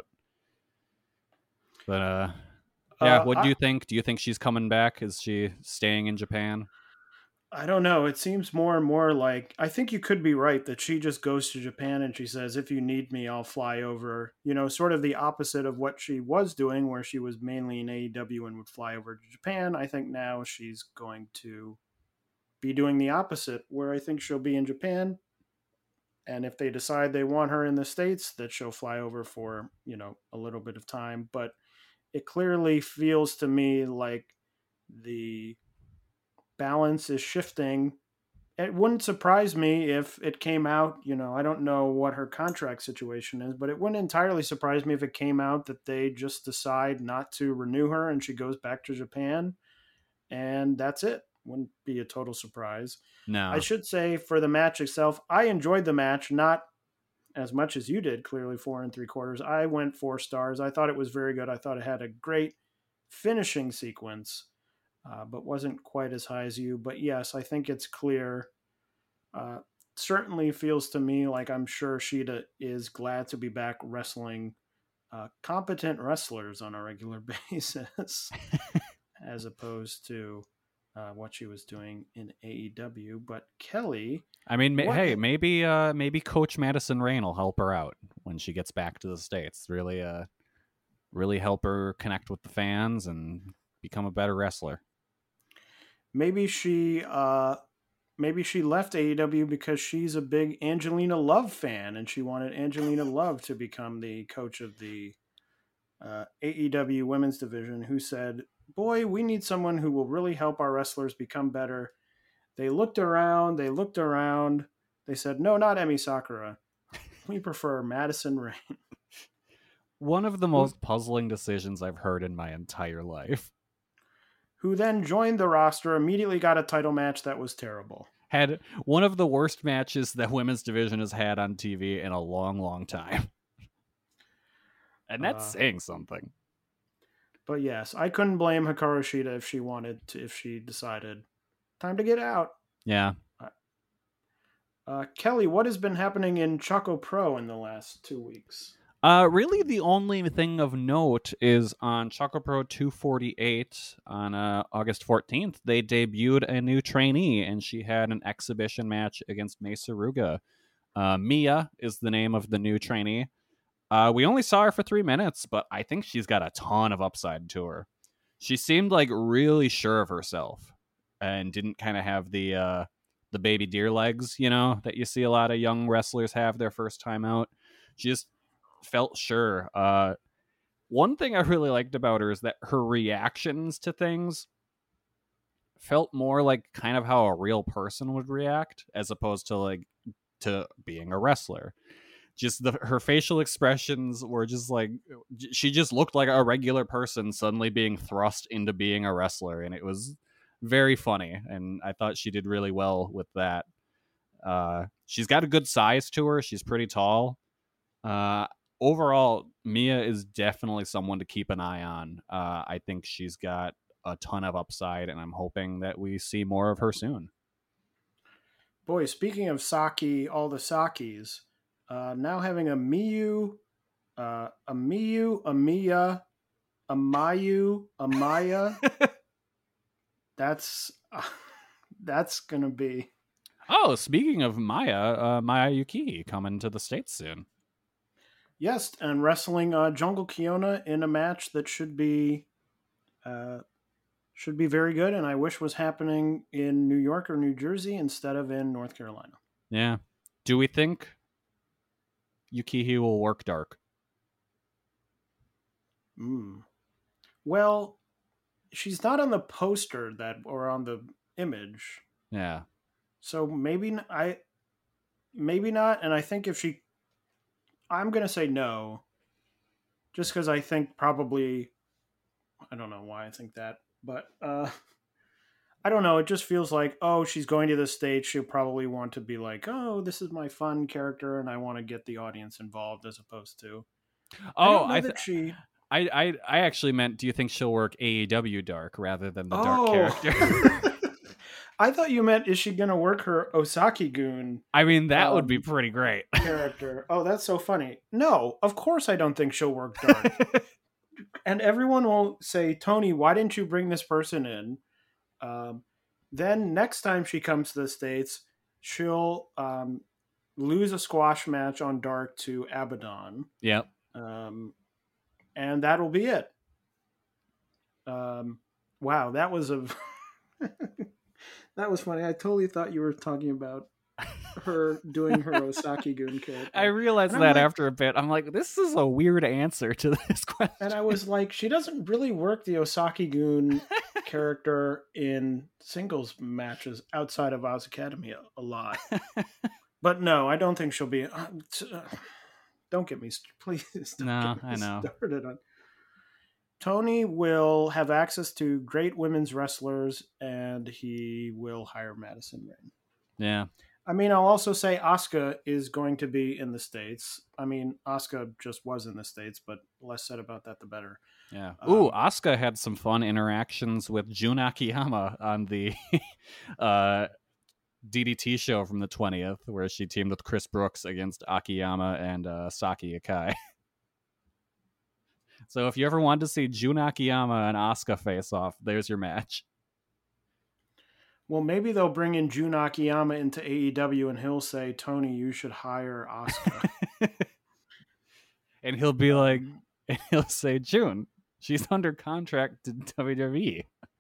But uh, yeah, Uh, what do I- you think? Do you think she's coming back? Is she staying in Japan? I don't know. It seems more and more like, I think you could be right that she just goes to Japan and she says, if you need me, I'll fly over. You know, sort of the opposite of what she was doing, where she was mainly in A E W and would fly over to Japan. I think now she's going to be doing the opposite, where I think she'll be in Japan. And if they decide they want her in the States, that she'll fly over for, you know, a little bit of time. But it clearly feels to me like the balance is shifting. It wouldn't surprise me if it came out, you know, I don't know what her contract situation is, but it wouldn't entirely surprise me if it came out that they just decide not to renew her and she goes back to Japan, and that's it. Wouldn't be a total surprise. No. I should say, for the match itself, I enjoyed the match, not as much as you did, clearly four and three quarters. I went four stars. I thought it was very good. I thought it had a great finishing sequence. Uh, but wasn't quite as high as you. But yes, I think it's clear. Uh, certainly feels to me like, I'm sure Shida is glad to be back wrestling uh, competent wrestlers on a regular basis, as opposed to uh, what she was doing in A E W. But Kelly, I mean, ma- what- hey, maybe uh, maybe Coach Madison Rain will help her out when she gets back to the States. Really, uh, really help her connect with the fans and become a better wrestler. maybe she uh, maybe she left A E W because she's a big Angelina Love fan, and she wanted Angelina Love to become the coach of the uh, A E W women's division, who said, boy, we need someone who will really help our wrestlers become better. They looked around, they looked around, they said, no, not Emi Sakura. We prefer Madison Rain. One of the most puzzling decisions I've heard in my entire life. Who then joined the roster, immediately got a title match that was terrible. Had one of the worst matches that women's division has had on T V in a long, long time. And that's Uh, saying something. But yes, I couldn't blame Hikaru Shida if she wanted to, if she decided, time to get out. Yeah. Uh, Kelly, what has been happening in Choco Pro in the last two weeks? Uh, really, the only thing of note is on Choco Pro two forty-eight on uh, August fourteenth, they debuted a new trainee, and she had an exhibition match against Mei Suruga. Uh, Mia is the name of the new trainee. Uh, we only saw her for three minutes, but I think she's got a ton of upside to her. She seemed like really sure of herself and didn't kind of have the uh, the baby deer legs, you know, that you see a lot of young wrestlers have their first time out. She just felt sure. Uh, one thing I really liked about her is that her reactions to things felt more like kind of how a real person would react, as opposed to like to being a wrestler. Just the, her facial expressions were just like, she just looked like a regular person suddenly being thrust into being a wrestler, and it was very funny, and I thought she did really well with that. Uh, she's got a good size to her. She's pretty tall. Uh, overall, Mia is definitely someone to keep an eye on. Uh, I think she's got a ton of upside, and I'm hoping that we see more of her soon. Boy, speaking of Saki, all the Sakis, uh, now having a Miyu, uh, a Miyu, a Mia, a Mayu, a Maya. that's uh, that's gonna be. Oh, speaking of Maya, uh, Maya Yuki coming to the States soon. Yes, and wrestling uh, Jungle Kiona in a match that should be uh, should be very good, and I wish was happening in New York or New Jersey instead of in North Carolina. Yeah. Do we think Yukihi will work dark? Mm. Well, she's not on the poster that or on the image, Yeah. so maybe n- I maybe not. And I think if she, I'm gonna say no, just because I think probably I don't know why I think that, but uh, I don't know. It just feels like, oh, she's going to the stage. She'll probably want to be like, oh, this is my fun character, and I want to get the audience involved, as opposed to. I Oh, don't know I, that th- she. I, I, I actually meant, do you think she'll work A E W dark rather than the dark Oh, character? I thought you meant is she going to work her Osaki Goon I mean, that would be Um, pretty great. character? Oh, that's so funny. No, of course I don't think she'll work dark. And everyone will say, Tony, why didn't you bring this person in? Um, then next time she comes to the States, she'll um, lose a squash match on Dark to Abaddon. Yep. Um, and that'll be it. Um, wow, that was a that was funny. I totally thought you were talking about her doing her Osaki Goon character. I realized And I'm that like- after a bit. I'm like, this is a weird answer to this question. And I was like, she doesn't really work the Osaki Goon character in singles matches outside of Oz Academy a, a lot. But no, I don't think she'll be. Uh, t- uh, don't get me, st- please. Don't No, get me I know. started on. Tony will have access to great women's wrestlers, and he will hire Madison Rain. Yeah. I mean, I'll also say Asuka is going to be in the States. I mean, Asuka just was in the States, but less said about that, the better. Yeah. Um, Ooh, Asuka had some fun interactions with Jun Akiyama on the uh, D D T show from the twentieth, where she teamed with Chris Brooks against Akiyama and uh, Saki Akai. So if you ever wanted to see Jun Akiyama and Asuka face off, there's your match. Well, maybe they'll bring in Jun Akiyama into A E W, and he'll say, "Tony, you should hire Asuka." And he'll be like, and he'll say, June, she's under contract to W W E.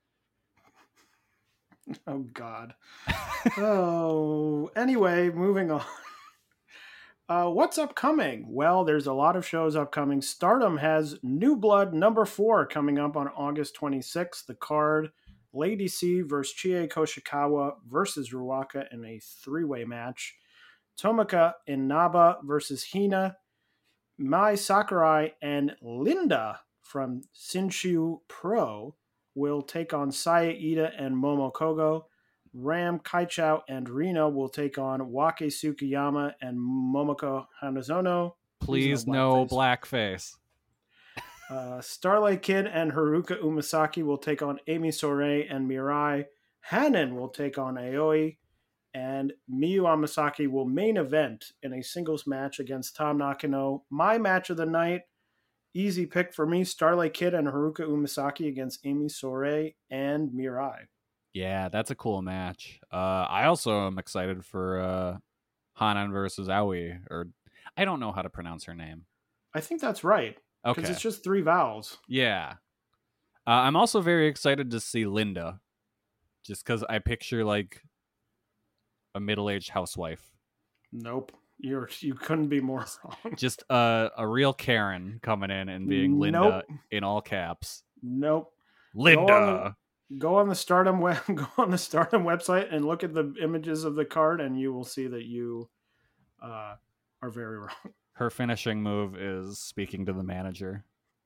Oh God. Oh, anyway, moving on. Uh, what's upcoming? Well, there's a lot of shows upcoming. Stardom has New Blood number four coming up on August twenty-sixth. The card: Lady C versus Chie Koshikawa versus Ruaka in a three-way match. Tomika Inaba versus Hina. Mai Sakurai and Linda from Shinshu Pro will take on Saya Ida and Momo Kogo. Ram Kaichou and Reno will take on Wake Tsukiyama and Momoko Hanazono. Please, no blackface. Uh, Starlight Kid and Haruka Umasaki will take on Amy Sourei and Mirai. Hanan will take on Aoi. And Miyu Amasaki will main event in a singles match against Tom Nakano. My match of the night, easy pick for me, Starlight Kid and Haruka Umasaki against Amy Sourei and Mirai. Yeah, that's a cool match. Uh, I also am excited for uh, Hanan versus Aoi, or I don't know how to pronounce her name. I think that's right. Because Okay. it's just three vowels. Yeah. Uh, I'm also very excited to see Linda, just because I picture like a middle-aged housewife. Nope. You're you couldn't be more wrong. Just uh, a real Karen coming in and being Linda Nope. in all caps. Nope. Linda. Go on the Stardom web, go on the Stardom website and look at the images of the card, and you will see that you uh, are very wrong. Her finishing move is speaking to the manager.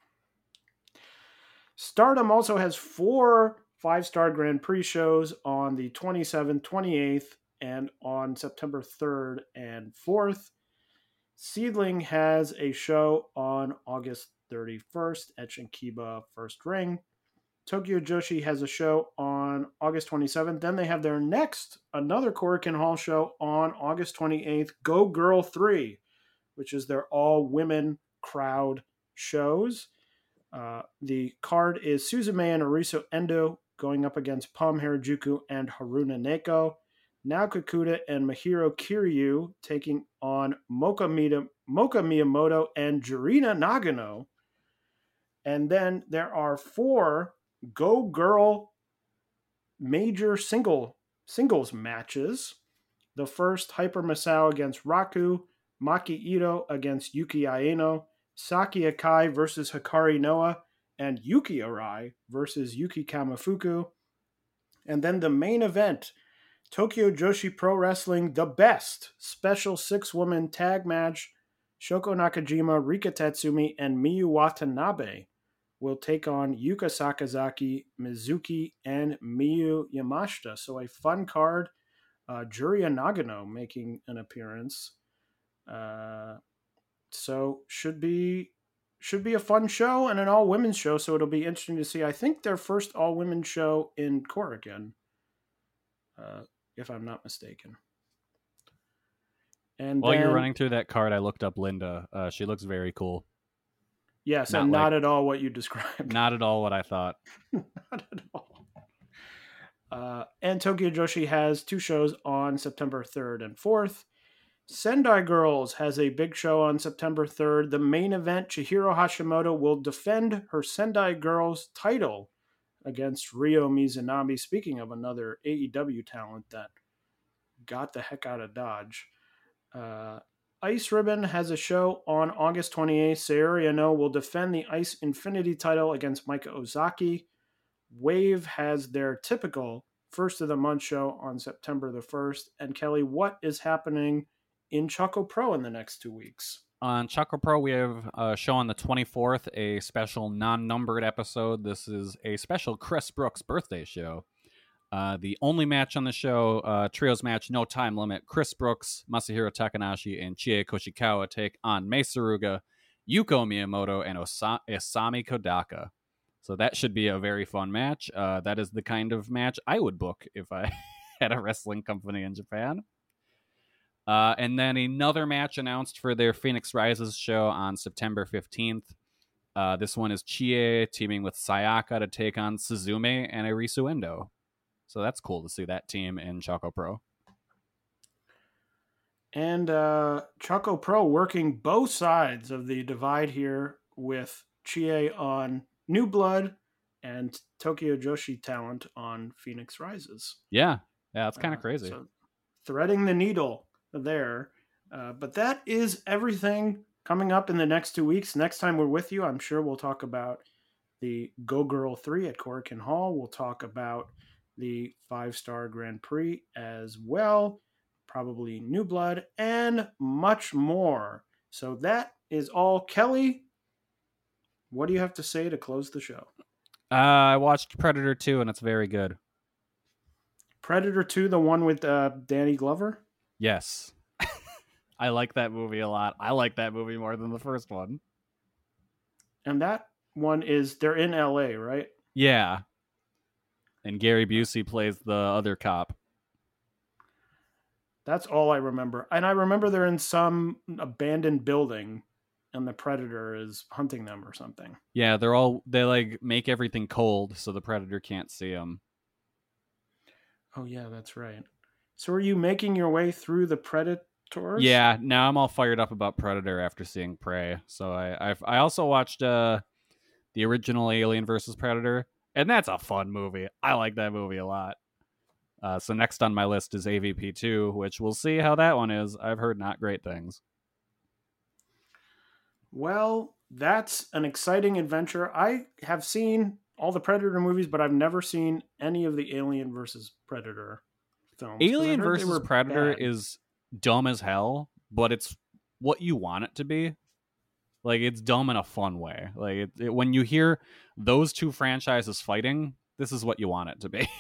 Stardom also has four five-star Grand Prix shows on the twenty-seventh, twenty-eighth, and on September third and fourth. Seedling has a show on August thirty-first at Shinkiba First Ring. Tokyo Joshi has a show on August twenty-seventh. Then they have their next, another Korakuen Hall show on August twenty-eighth, Go Girl three, which is their all-women crowd shows. Uh, the card is Suzume and Arisu Endo going up against Pam Harajuku and Haruna Neko. Naokakuta and Mahiro Kiryu taking on Moka, Mita, Moka Miyamoto and Jurina Nagano. And then there are four Go Girl major single singles matches. The first, Hyper Masao against Raku, Maki Ito against Yuki Aino, Saki Akai versus Hikari Noa, and Yuki Arai versus Yuki Kamifuku. And then the main event, Tokyo Joshi Pro Wrestling, the best special six-woman tag match, Shoko Nakajima, Rika Tatsumi, and Miyu Watanabe will take on Yuka Sakazaki, Mizuki, and Miyu Yamashita. So a fun card. Uh, Juria Nagano making an appearance. Uh, so should be should be a fun show and an all-women's show, so it'll be interesting to see. I think their first all-women's show in Korakuen, uh, if I'm not mistaken. And While then, you're running through that card, I looked up Linda. Uh, she looks very cool. Yes, not and like, not at all what you described. Not at all what I thought. Not at all. Uh, and Tokyo Joshi has two shows on September third and fourth. Sendai Girls has a big show on September third. The main event, Chihiro Hashimoto will defend her Sendai Girls title against Ryo Mizunami. Speaking of another A E W talent that got the heck out of Dodge. Uh, Ice Ribbon has a show on August twenty-eighth. Sayori Ano will defend the Ice Infinity title against Mika Ozaki. Wave has their typical first of the month show on September the first. And Kelly, what is happening in Choco Pro in the next two weeks? On Choco Pro, we have a show on the twenty-fourth, a special non-numbered episode. This is a special Chris Brooks birthday show. Uh, the only match on the show, uh, trios match, no time limit. Chris Brooks, Masahiro Takanashi, and Chie Koshikawa take on Mei Suruga, Yuko Miyamoto, and Osa- Isami Kodaka. So that should be a very fun match. Uh, that is the kind of match I would book if I had a wrestling company in Japan. Uh, and then another match announced for their Phoenix Rises show on September fifteenth. Uh, this one is Chie teaming with Sayaka to take on Suzume and Arisu Endo. So that's cool to see that team in Choco Pro. And uh, Choco Pro working both sides of the divide here with Chie on New Blood and Tokyo Joshi talent on Phoenix Rises. Yeah, yeah, that's kind of uh, crazy. So threading the needle there. Uh, but that is everything coming up in the next two weeks. Next time we're with you, I'm sure we'll talk about the Go Girl three at Korakuen Hall. We'll talk about the five-star Grand Prix as well, probably New Blood, and much more. So that is all. Kelly, what do you have to say to close the show? Uh, I watched Predator two, and it's very good. Predator two, the one with uh, Danny Glover? Yes. I like that movie a lot. I like that movie more than the first one. And that one is, they're in L A, right? Yeah. And Gary Busey plays the other cop. That's all I remember. And I remember they're in some abandoned building and the Predator is hunting them or something. Yeah, they're all, they like make everything cold so the Predator can't see them. Oh yeah, that's right. So are you making your way through the Predators? Yeah, now I'm all fired up about Predator after seeing Prey. So I I've, I also watched uh, the original Alien versus Predator, and that's a fun movie. I like that movie a lot. Uh, so next on my list is A V P two, which we'll see how that one is. I've heard not great things. Well, that's an exciting adventure. I have seen all the Predator movies, but I've never seen any of the Alien versus Predator films. Alien versus Predator bad. is dumb as hell, but it's what you want it to be. Like, it's dumb in a fun way. Like, it, it, when you hear those two franchises fighting, this is what you want it to be.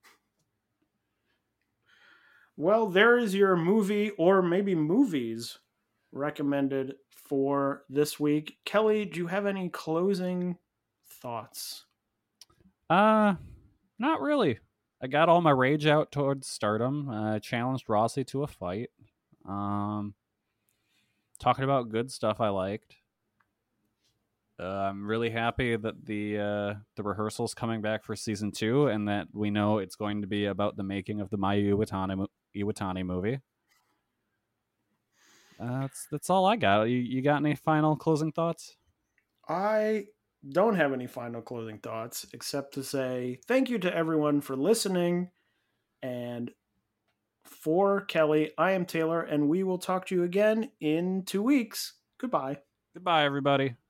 Well, there is your movie, or maybe movies, recommended for this week. Kelly, do you have any closing thoughts? Uh, not really. I got all my rage out towards Stardom. I uh, challenged Rossi to a fight. Um, talking about good stuff I liked. Uh, I'm really happy that the uh, the rehearsal's coming back for season two, and that we know it's going to be about the making of the Mayu Iwatani, Iwatani movie. Uh, that's that's all I got. You, you got any final closing thoughts? I don't have any final closing thoughts except to say thank you to everyone for listening. And for Kelly, I am Taylor, and we will talk to you again in two weeks. Goodbye. Goodbye, everybody.